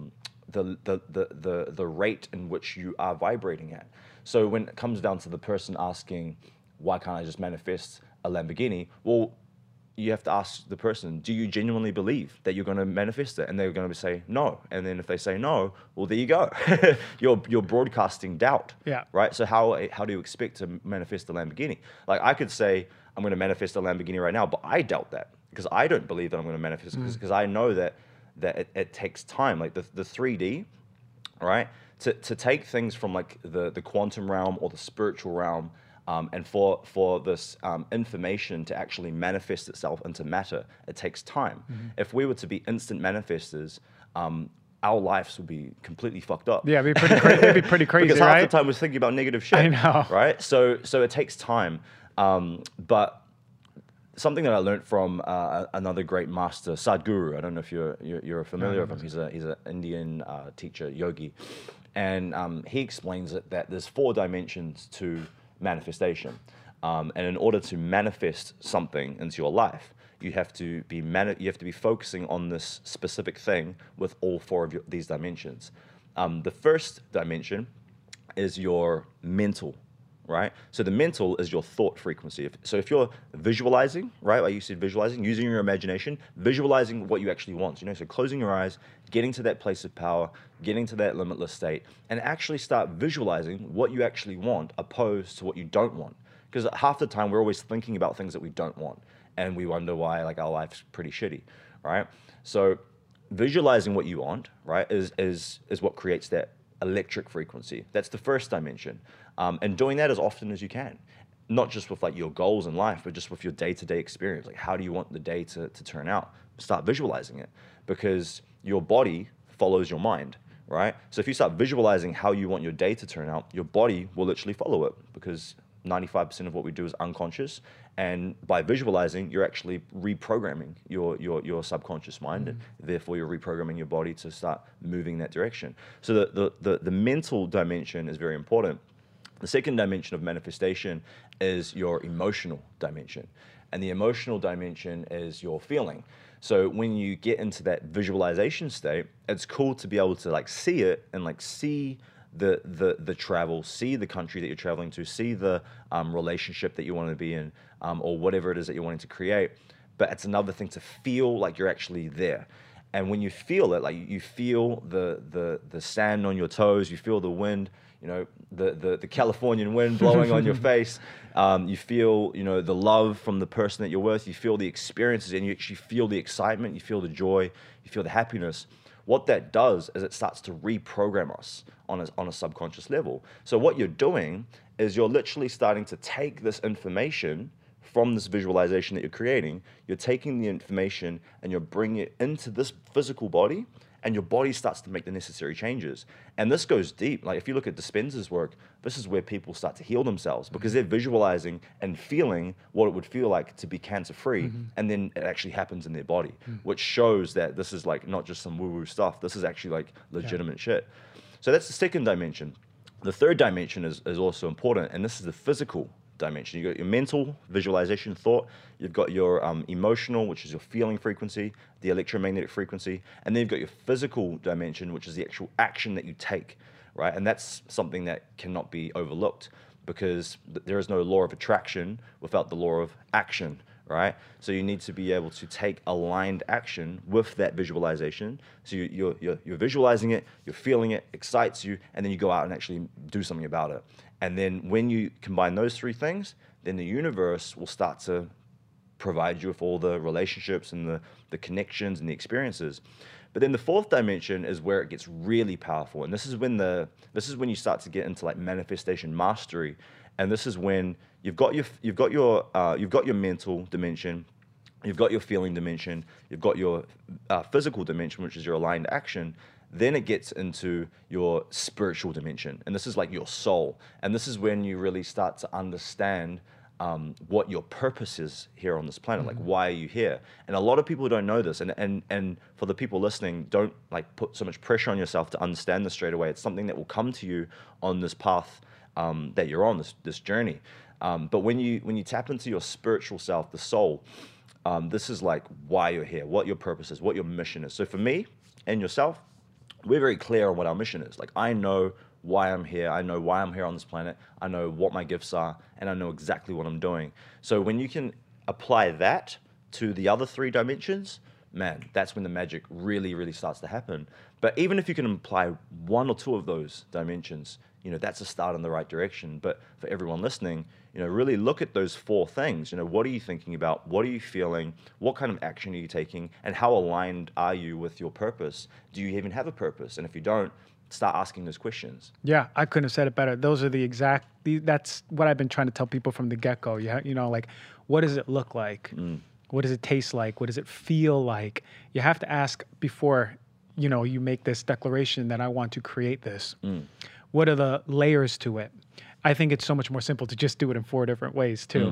[SPEAKER 2] the rate in which you are vibrating at. So when it comes down to the person asking, why can't I just manifest a Lamborghini? Well, you have to ask the person, do you genuinely believe that you're going to manifest it? And they're going to say no. And then if they say no, well, there you go. You're broadcasting doubt, right? So how do you expect to manifest a Lamborghini? Like, I could say, I'm going to manifest a Lamborghini right now, but I doubt that because I don't believe that I'm going to manifest it because I know that it takes time. Like the 3D, right? To take things from like the quantum realm or the spiritual realm, and for this information to actually manifest itself into matter, it takes time. If we were to be instant manifestors, our lives would be completely fucked up.
[SPEAKER 1] Yeah, it'd be pretty crazy. It'd be pretty crazy,
[SPEAKER 2] because
[SPEAKER 1] right?
[SPEAKER 2] half the time we're thinking about negative shit.
[SPEAKER 1] I know.
[SPEAKER 2] Right? So it takes time. But something that I learned from another great master, Sadhguru. I don't know if you're familiar with him. He's an Indian teacher, yogi, and he explains it that there's 4 dimensions to manifestation, and in order to manifest something into your life, you have to be focusing on this specific thing with all 4 of these dimensions. The first dimension is your mental, right? So the mental is your thought frequency. So if you're visualizing, right, like you said, visualizing, using your imagination, visualizing what you actually want, so closing your eyes, getting to that place of power, getting to that limitless state, and actually start visualizing what you actually want opposed to what you don't want. Because half the time we're always thinking about things that we don't want, and we wonder why like our life's pretty shitty, right? So visualizing what you want, right, is what creates that electric frequency. That's the first dimension. And doing that as often as you can, not just with like your goals in life, but just with your day-to-day experience. Like, how do you want the day to turn out? Start visualizing it, because your body follows your mind, right? So if you start visualizing how you want your day to turn out, your body will literally follow it, because 95% of what we do is unconscious. And by visualizing, you're actually reprogramming your subconscious mind, and therefore you're reprogramming your body to start moving that direction. So the mental dimension is very important. The second dimension of manifestation is your emotional dimension. And the emotional dimension is your feeling. So when you get into that visualization state, it's cool to be able to like see it and like see the travel, see the country that you're traveling to, see the relationship that you want to be in, or whatever it is that you're wanting to create. But it's another thing to feel like you're actually there. And when you feel it, like you feel the sand on your toes, you feel the wind, the Californian wind blowing on your face. You feel, the love from the person that you're with. You feel the experiences, and you actually feel the excitement. You feel the joy. You feel the happiness. What that does is it starts to reprogram us on a subconscious level. So what you're doing is you're literally starting to take this information from this visualization that you're creating. You're taking the information and you're bringing it into this physical body, and your body starts to make the necessary changes. And this goes deep. Like if you look at Dispenza's work, this is where people start to heal themselves, because they're visualizing and feeling what it would feel like to be cancer-free, and then it actually happens in their body, which shows that this is like not just some woo-woo stuff. This is actually like legitimate shit. So that's the second dimension. The third dimension is also important, and this is the physical dimension. You've got your mental visualization thought, you've got your emotional, which is your feeling frequency, the electromagnetic frequency, and then you've got your physical dimension, which is the actual action that you take, right? And that's something that cannot be overlooked, because there is no law of attraction without the law of action, right? So you need to be able to take aligned action with that visualization. So you're visualizing it, you're feeling it, excites you, and then you go out and actually do something about it. And then when you combine those three things, then the universe will start to provide you with all the relationships and the connections and the experiences. But then the fourth dimension is where it gets really powerful. And this is when you start to get into like manifestation mastery. And this is when you've got your mental dimension, you've got your feeling dimension, you've got your physical dimension, which is your aligned action. Then it gets into your spiritual dimension, and this is like your soul. And this is when you really start to understand what your purpose is here on this planet. Like, why are you here? And a lot of people don't know this. And for the people listening, don't like put so much pressure on yourself to understand this straight away. It's something that will come to you on this path that you're on, this journey. But when you tap into your spiritual self, the soul, this is like why you're here, what your purpose is, what your mission is. So for me and yourself, we're very clear on what our mission is. Like, I know why I'm here. I know why I'm here on this planet. I know what my gifts are, and I know exactly what I'm doing. So when you can apply that to the other three dimensions, man, that's when the magic really, really starts to happen. But even if you can apply one or two of those dimensions, that's a start in the right direction. But for everyone listening, really look at those four things. What are you thinking about? What are you feeling? What kind of action are you taking? And how aligned are you with your purpose? Do you even have a purpose? And if you don't, start asking those questions.
[SPEAKER 1] Yeah, I couldn't have said it better. Those are that's what I've been trying to tell people from the get-go. Like, what does it look like? What does it taste like? What does it feel like? You have to ask before, you make this declaration that I want to create this. What are the layers to it? I think it's so much more simple to just do it in 4 different ways too.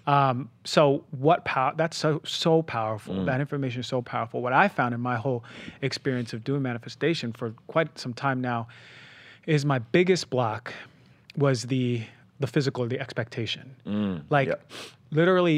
[SPEAKER 1] So that's so powerful. That information is so powerful. What I found in my whole experience of doing manifestation for quite some time now is my biggest block was the physical, the expectation. Literally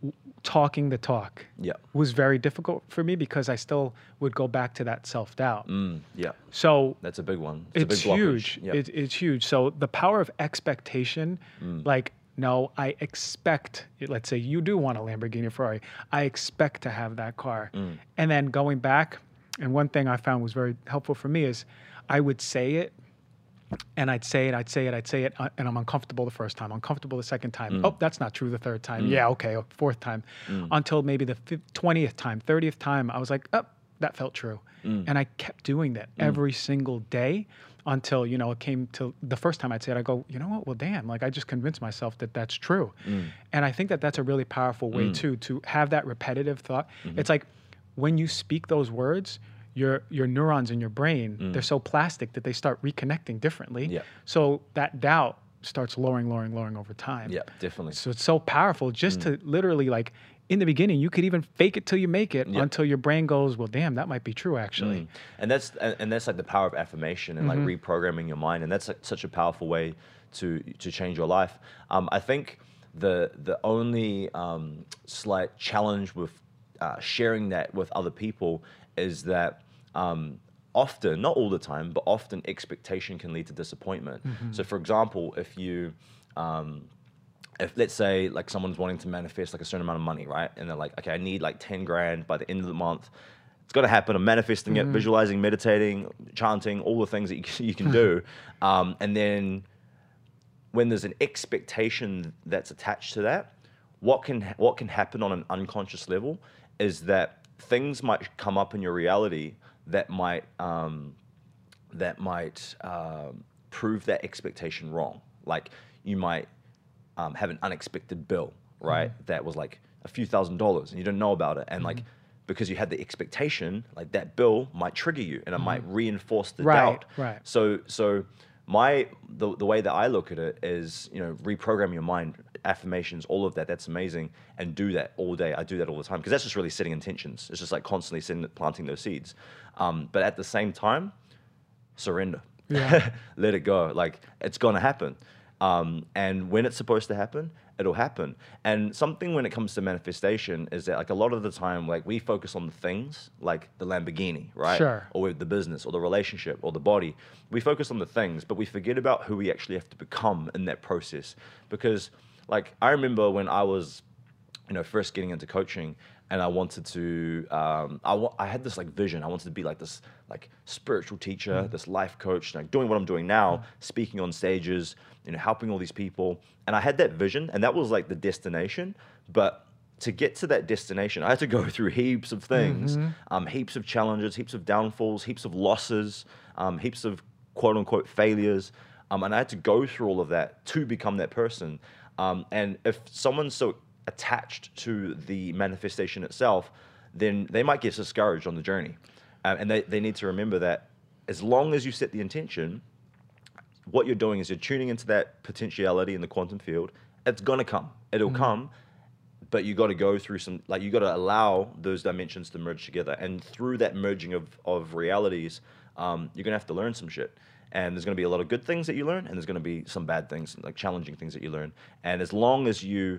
[SPEAKER 1] talking the talk
[SPEAKER 2] Yeah.
[SPEAKER 1] was very difficult for me because I still would go back to that self-doubt.
[SPEAKER 2] Yeah.
[SPEAKER 1] So
[SPEAKER 2] That's a big one.
[SPEAKER 1] it's
[SPEAKER 2] a big blockage.
[SPEAKER 1] huge.
[SPEAKER 2] Yeah.
[SPEAKER 1] It's huge. So the power of expectation, like, no, I expect, let's say you do want a Lamborghini or Ferrari. I expect to have that car. And then going back, and one thing I found was very helpful for me is I would say it, and I'd say it, and I'm uncomfortable the first time, uncomfortable the second time. Oh, that's not true the third time. Yeah, okay, fourth time. Until maybe the 20th time, 30th time, I was like, oh, that felt true. And I kept doing that every single day until, you know, it came to the first time I'd say it, I go, you know what, well, damn, like I just convinced myself that that's true. And I think that that's a really powerful way too, to have that repetitive thought. It's like when you speak those words, your neurons in your brain, they're so plastic that they start reconnecting differently.
[SPEAKER 2] Yeah.
[SPEAKER 1] So that doubt starts lowering over time.
[SPEAKER 2] Yeah, definitely.
[SPEAKER 1] So it's so powerful just to literally, like, in the beginning, you could even fake it till you make it until your brain goes, well, damn, that might be true actually.
[SPEAKER 2] And that's like the power of affirmation and like reprogramming your mind. And that's like such a powerful way to change your life. I think the only slight challenge with sharing that with other people is that often, not all the time, but often expectation can lead to disappointment. So for example, if you, if let's say like someone's wanting to manifest like a certain amount of money, right? And they're like, okay, I need like 10 grand by the end of the month. It's going to happen. I'm manifesting it, visualizing, meditating, chanting, all the things that you can do. And then when there's an expectation that's attached to that, what can happen on an unconscious level is that things might come up in your reality that might prove that expectation wrong. Like you might have an unexpected bill, right? That was like a few $1,000s and you didn't know about it. And like, because you had the expectation, like that bill might trigger you and it might reinforce the doubt.
[SPEAKER 1] Right.
[SPEAKER 2] So the way that I look at it is, you know, reprogram your mind, affirmations, all of that. That's amazing, and do that all day. I do that all the time because that's just really setting intentions. It's just like constantly planting those seeds. But at the same time, surrender.
[SPEAKER 1] Yeah.
[SPEAKER 2] Let it go. Like it's gonna happen. And when it's supposed to happen, it'll happen. And something when it comes to manifestation is that like a lot of the time, like we focus on the things like the Lamborghini, right?
[SPEAKER 1] Sure.
[SPEAKER 2] Or with the business or the relationship or the body. We focus on the things, but we forget about who we actually have to become in that process. Because like I remember when I was, you know, first getting into coaching and I wanted to, I had this like vision. I wanted to be like this like spiritual teacher, this life coach, like doing what I'm doing now, speaking on stages, you know, helping all these people. And I had that vision and that was like the destination. But to get to that destination, I had to go through heaps of things, heaps of challenges, heaps of downfalls, heaps of losses, heaps of quote unquote failures. And I had to go through all of that to become that person. And if someone's so attached to the manifestation itself, then they might get discouraged on the journey. And they need to remember that as long as you set the intention, what you're doing is you're tuning into that potentiality in the quantum field. It's going to come. It'll come. But you got to go through some, like you got to allow those dimensions to merge together. And through that merging of realities, you're going to have to learn some shit. And there's going to be a lot of good things that you learn, and there's going to be some bad things, like challenging things that you learn. And as long as you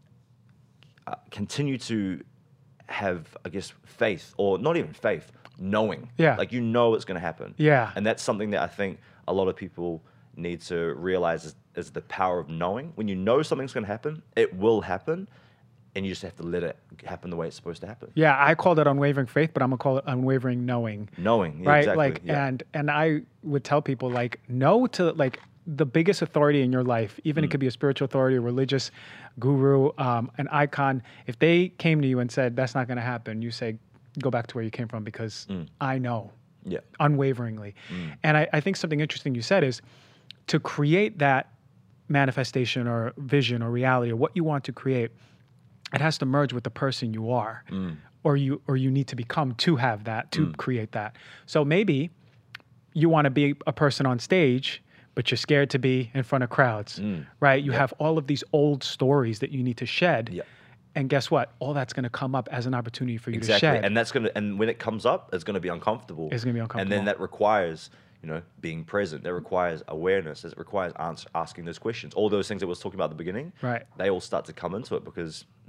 [SPEAKER 2] continue to have, I guess, faith, or not even faith, knowing.
[SPEAKER 1] Yeah.
[SPEAKER 2] Like you know it's going to happen.
[SPEAKER 1] Yeah.
[SPEAKER 2] And that's something that I think a lot of people need to realize is the power of knowing. When you know something's going to happen, it will happen. And you just have to let it happen the way it's supposed to happen.
[SPEAKER 1] Yeah, I call that unwavering faith, but I'm gonna call it unwavering knowing.
[SPEAKER 2] Knowing, yeah,
[SPEAKER 1] right?
[SPEAKER 2] exactly.
[SPEAKER 1] Like,
[SPEAKER 2] yeah.
[SPEAKER 1] and I would tell people like, no to like the biggest authority in your life, even it could be a spiritual authority, a religious guru, an icon. If they came to you and said that's not gonna happen, you say, go back to where you came from because I know, unwaveringly. And I think something interesting you said is to create that manifestation or vision or reality or what you want to create. It has to merge with the person you are, or you need to become to have that, to create that. So maybe you want to be a person on stage, but you're scared to be in front of crowds, right? You have all of these old stories that you need to shed. And guess what? All that's going to come up as an opportunity for you to shed.
[SPEAKER 2] And when it comes up, it's going to be uncomfortable.
[SPEAKER 1] It's going to be uncomfortable.
[SPEAKER 2] And then that requires, you know, being present. That requires awareness. It requires asking those questions. All those things that I was talking about at the beginning,
[SPEAKER 1] right?
[SPEAKER 2] They all start to come into it because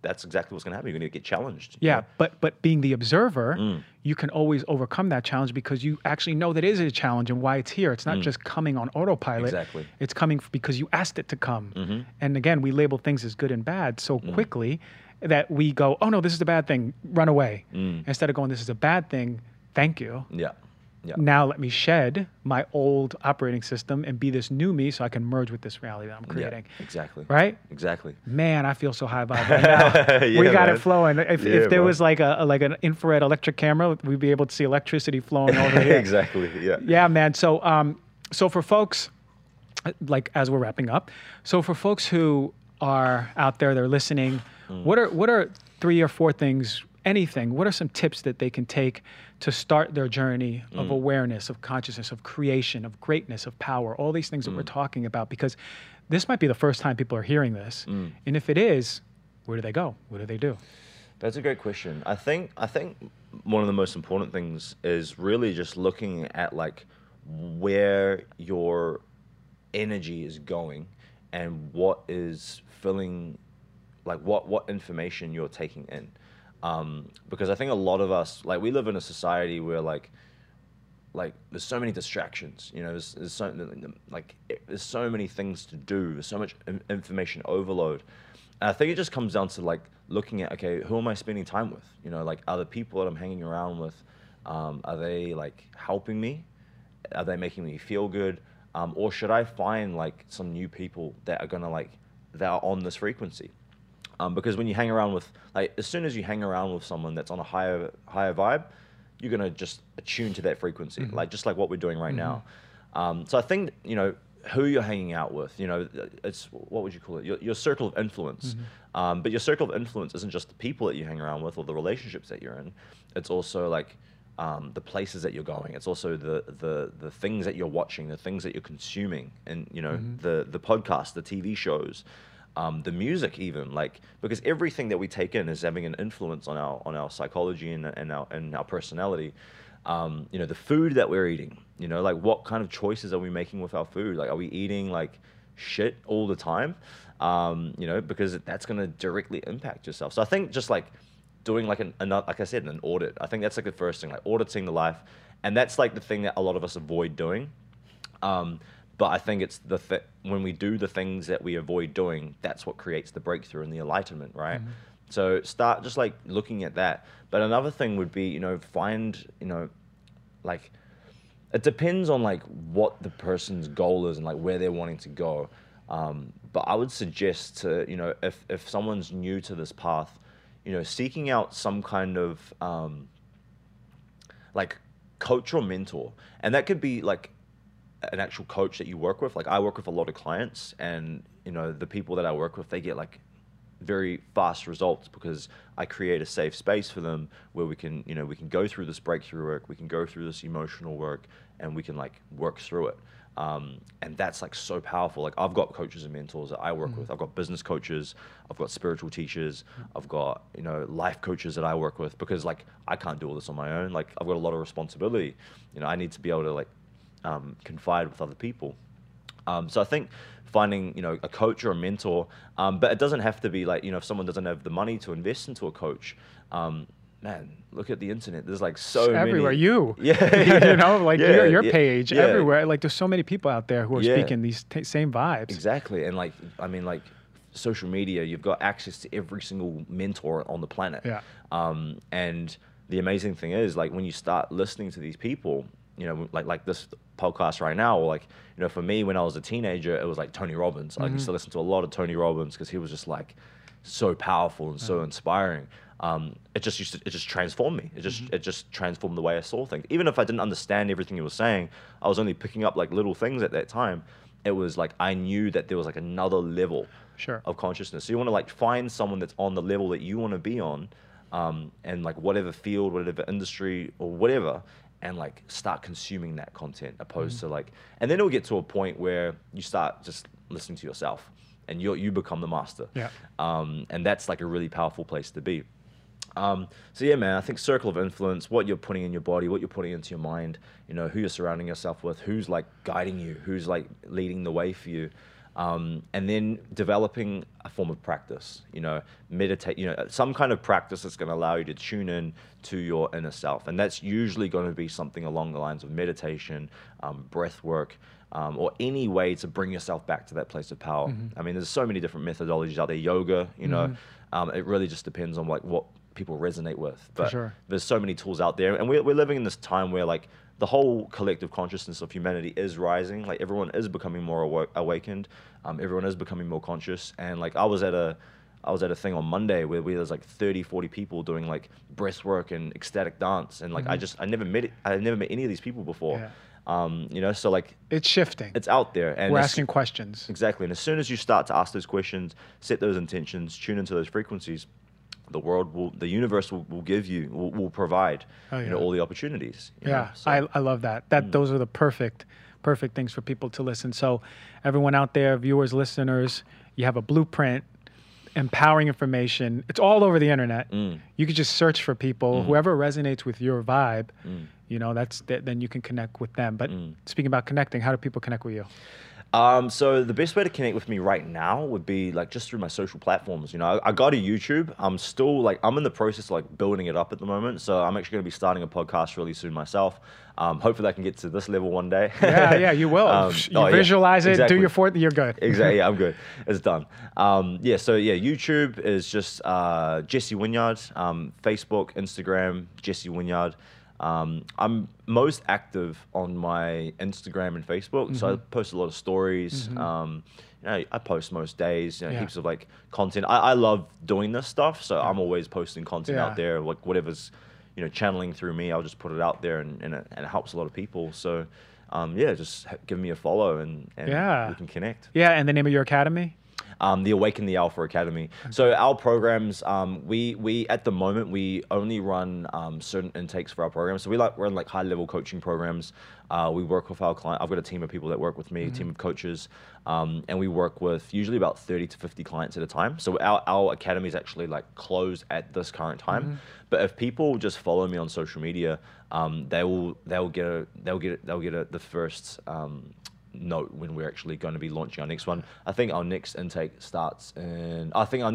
[SPEAKER 2] that's exactly what's going to happen. You're going to get challenged.
[SPEAKER 1] Yeah, but being the observer, you can always overcome that challenge because you actually know that it is a challenge and why it's here. It's not just coming on autopilot.
[SPEAKER 2] Exactly.
[SPEAKER 1] It's coming because you asked it to come. And again, we label things as good and bad so quickly that we go, oh no, this is a bad thing, run away. Instead of going, this is a bad thing, thank you.
[SPEAKER 2] Yeah. Yeah.
[SPEAKER 1] Now let me shed my old operating system and be this new me so I can merge with this reality that I'm creating.
[SPEAKER 2] Yeah, exactly.
[SPEAKER 1] Right?
[SPEAKER 2] Exactly.
[SPEAKER 1] Man, I feel so high vibe right now.
[SPEAKER 2] Yeah,
[SPEAKER 1] we got
[SPEAKER 2] man.
[SPEAKER 1] it flowing. If there was like an infrared electric camera, we'd be able to see electricity flowing over here.
[SPEAKER 2] Exactly. Yeah.
[SPEAKER 1] Yeah, man. So so for folks, like as we're wrapping up, so for folks who are out there, they're listening, what are 3 or 4 things, anything, what are some tips that they can take to start their journey of awareness, of consciousness, of creation, of greatness, of power, all these things that we're talking about? Because this might be the first time people are hearing this. And if it is, where do they go? What do they do?
[SPEAKER 2] That's a great question. I think one of the most important things is really just looking at like where your energy is going and what is filling, like what information you're taking in. Because I think a lot of us, like, we live in a society where like there's so many distractions, you know, there's so many things to do, there's so much information overload. And I think it just comes down to like looking at, okay, who am I spending time with? You know, like, are the people that I'm hanging around with, are they like helping me? Are they making me feel good? Or should I find like some new people that are gonna that are on this frequency? Because when you hang around with, like, as soon as you hang around with someone that's on a higher vibe, you're gonna just attune to that frequency, just like what we're doing right now. So I think, you know, who you're hanging out with, you know, it's, what would you call it? Your circle of influence. But your circle of influence isn't just the people that you hang around with or the relationships that you're in. It's also like the places that you're going. It's also the things that you're watching, the things that you're consuming, and, you know, the podcasts, the TV shows. The music, even, like, because everything that we take in is having an influence on our psychology and our personality. You know, the food that we're eating, you know, like, what kind of choices are we making with our food? Like, are we eating like shit all the time? You know, because that's going to directly impact yourself. So I think just like doing like like I said, an audit. I think that's like the first thing, like auditing the life, and that's like the thing that a lot of us avoid doing. But I think it's when we do the things that we avoid doing, that's what creates the breakthrough and the enlightenment, right? So start just like looking at that. But another thing would be, you know, find, you know, like, it depends on like what the person's goal is and like where they're wanting to go. But I would suggest to, you know, if someone's new to this path, you know, seeking out some kind of like coach or mentor. And that could be like an actual coach that you work with. Like, I work with a lot of clients, and, you know, the people that I work with, they get like very fast results because I create a safe space for them where we can, you know, we can go through this breakthrough work, we can go through this emotional work, and we can like work through it. And that's like so powerful. Like, I've got coaches and mentors that I work with. I've got business coaches, I've got spiritual teachers, I've got, you know, life coaches that I work with, because like I can't do all this on my own. Like, I've got a lot of responsibility. You know, I need to be able to like confide with other people. So I think finding, you know, a coach or a mentor, but it doesn't have to be like, you know, if someone doesn't have the money to invest into a coach, man, look at the internet. There's like so many.
[SPEAKER 1] Everywhere, you know, like your page, everywhere. Like, there's so many people out there who are speaking these same vibes.
[SPEAKER 2] Exactly. And like, I mean, like, social media, you've got access to every single mentor on the planet. And the amazing thing is, like, when you start listening to these people, you know, like this podcast right now, or like, you know, for me, when I was a teenager, it was like Tony Robbins. I used to listen to a lot of Tony Robbins because he was just like so powerful and so inspiring. It just transformed me. It just transformed the way I saw things. Even if I didn't understand everything he was saying, I was only picking up like little things at that time. It was like, I knew that there was like another level of consciousness. So you want to like find someone that's on the level that you want to be on, and like whatever field, whatever industry or whatever, and like start consuming that content, opposed to like, and then it'll get to a point where you start just listening to yourself and you become the master. And that's like a really powerful place to be. So yeah, man, I think circle of influence, what you're putting in your body, what you're putting into your mind, you know, who you're surrounding yourself with, who's like guiding you, who's like leading the way for you. And then developing a form of practice, meditate, some kind of practice that's going to allow you to tune in to your inner self. And that's usually going to be something along the lines of meditation, breath work, or any way to bring yourself back to that place of power. I mean, there's so many different methodologies out there. Yoga, it really just depends on like what people resonate with. But there's so many tools out there, and we're living in this time where like the whole collective consciousness of humanity is rising. Like everyone is becoming more awakened. Everyone is becoming more conscious. And like I was at a thing on Monday where there's like 30, 40 people doing like breath work and ecstatic dance. And like I never met any of these people before. So like
[SPEAKER 1] it's shifting.
[SPEAKER 2] It's out there, and
[SPEAKER 1] we're asking questions.
[SPEAKER 2] Exactly. And as soon as you start to ask those questions, set those intentions, tune into those frequencies, the universe will provide, all the opportunities.
[SPEAKER 1] I love that. Those are the perfect things for people to listen. So everyone out there, viewers, listeners, you have a blueprint, empowering information. It's all over the internet. You could just search for people, whoever resonates with your vibe, then you can connect with them. But speaking about connecting, how do people connect with you?
[SPEAKER 2] So the best way to connect with me right now would be like just through my social platforms. I got a YouTube. I'm in the process of like building it up at the moment. So I'm actually going to be starting a podcast really soon myself. Hopefully I can get to this level one day.
[SPEAKER 1] Yeah, you will. Visualize it,
[SPEAKER 2] exactly.
[SPEAKER 1] Do your fourth, you're good.
[SPEAKER 2] Exactly, yeah, I'm good. It's done. YouTube is just Jesse Wynyard. Facebook, Instagram, Jesse Wynyard. I'm most active on my Instagram and Facebook, so I post a lot of stories. I post most days, heaps of like content. I love doing this stuff, so I'm always posting content out there, like whatever's channeling through me. I'll just put it out there, and it helps a lot of people. So just give me a follow, and we can connect.
[SPEAKER 1] Yeah, and the name of your academy?
[SPEAKER 2] The Awaken the Alpha Academy. So our programs, we at the moment we only run certain intakes for our programs. So we run like high level coaching programs. We work with our client. I've got a team of people that work with me, a team of coaches, and we work with usually about 30 to 50 clients at a time. So our academy is actually like closed at this current time. But if people just follow me on social media, they'll get the first note when we're actually going to be launching our next one. I think our next intake starts in,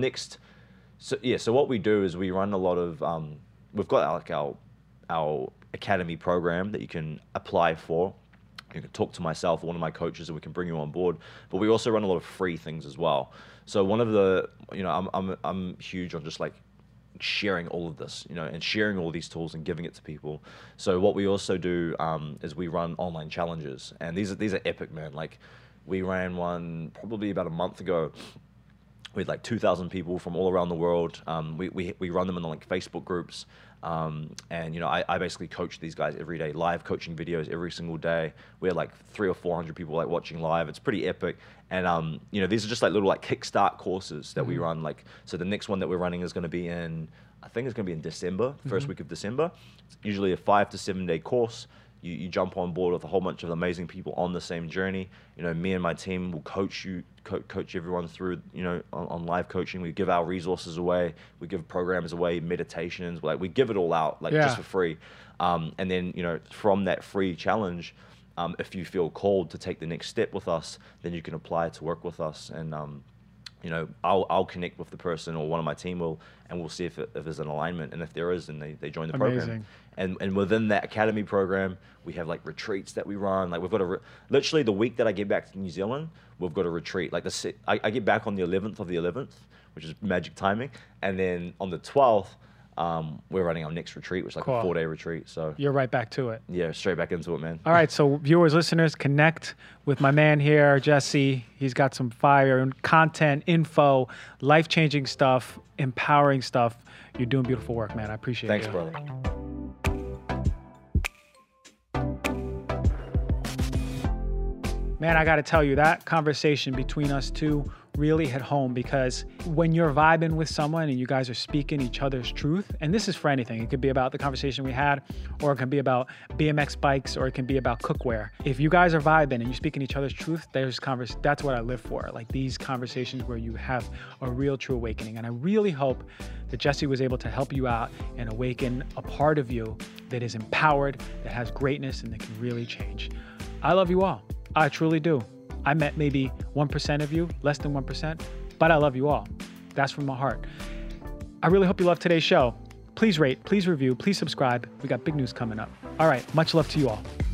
[SPEAKER 2] so what we do is we run a lot of, we've got like our academy program that you can apply for. You can talk to myself or one of my coaches and we can bring you on board, but we also run a lot of free things as well. So one of the, I'm huge on just like sharing all of this, and sharing all these tools and giving it to people. So what we also do is we run online challenges, and these are epic, man. Like we ran one probably about a month ago with like 2,000 people from all around the world. We run them in like Facebook groups, and I basically coach these guys every day, live coaching videos every single day. We had like 300 or 400 people like watching live. It's pretty epic. And these are just like little like kickstart courses that we run. Like, so the next one that we're running is going to be in, I think it's going to be in December, first week of December. It's usually a 5 to 7 day course. You jump on board with a whole bunch of amazing people on the same journey. Me and my team will coach everyone through, on live coaching. We give our resources away. We give programs away, meditations. Like we give it all out, just for free. And then, from that free challenge, if you feel called to take the next step with us, then you can apply to work with us. And, I'll connect with the person, or one of my team will, and we'll see if there's an alignment. And if there is, then they join the program. And within that academy program, we have like retreats that we run. Like we've got literally the week that I get back to New Zealand, we've got a retreat. Like I get back on the 11th of the 11th, which is magic timing. And then on the 12th, we're running our next retreat, which is like a 4-day retreat. So
[SPEAKER 1] you're right back to it.
[SPEAKER 2] Yeah, straight back into it, man.
[SPEAKER 1] All right, so viewers, listeners, connect with my man here, Jesse. He's got some fire and content, info, life-changing stuff, empowering stuff. You're doing beautiful work, man. I appreciate it.
[SPEAKER 2] Thanks, brother.
[SPEAKER 1] Man, I got to tell you, that conversation between us two really hit home, because when you're vibing with someone and you guys are speaking each other's truth, and this is for anything, it could be about the conversation we had, or it can be about BMX bikes, or it can be about cookware. If you guys are vibing and you're speaking each other's truth, that's what I live for. Like these conversations where you have a real true awakening. And I really hope that Jesse was able to help you out and awaken a part of you that is empowered, that has greatness, and that can really change. I love you all. I truly do. I met maybe 1% of you, less than 1%, but I love you all. That's from my heart. I really hope you love today's show. Please rate, please review, please subscribe. We got big news coming up. All right, much love to you all.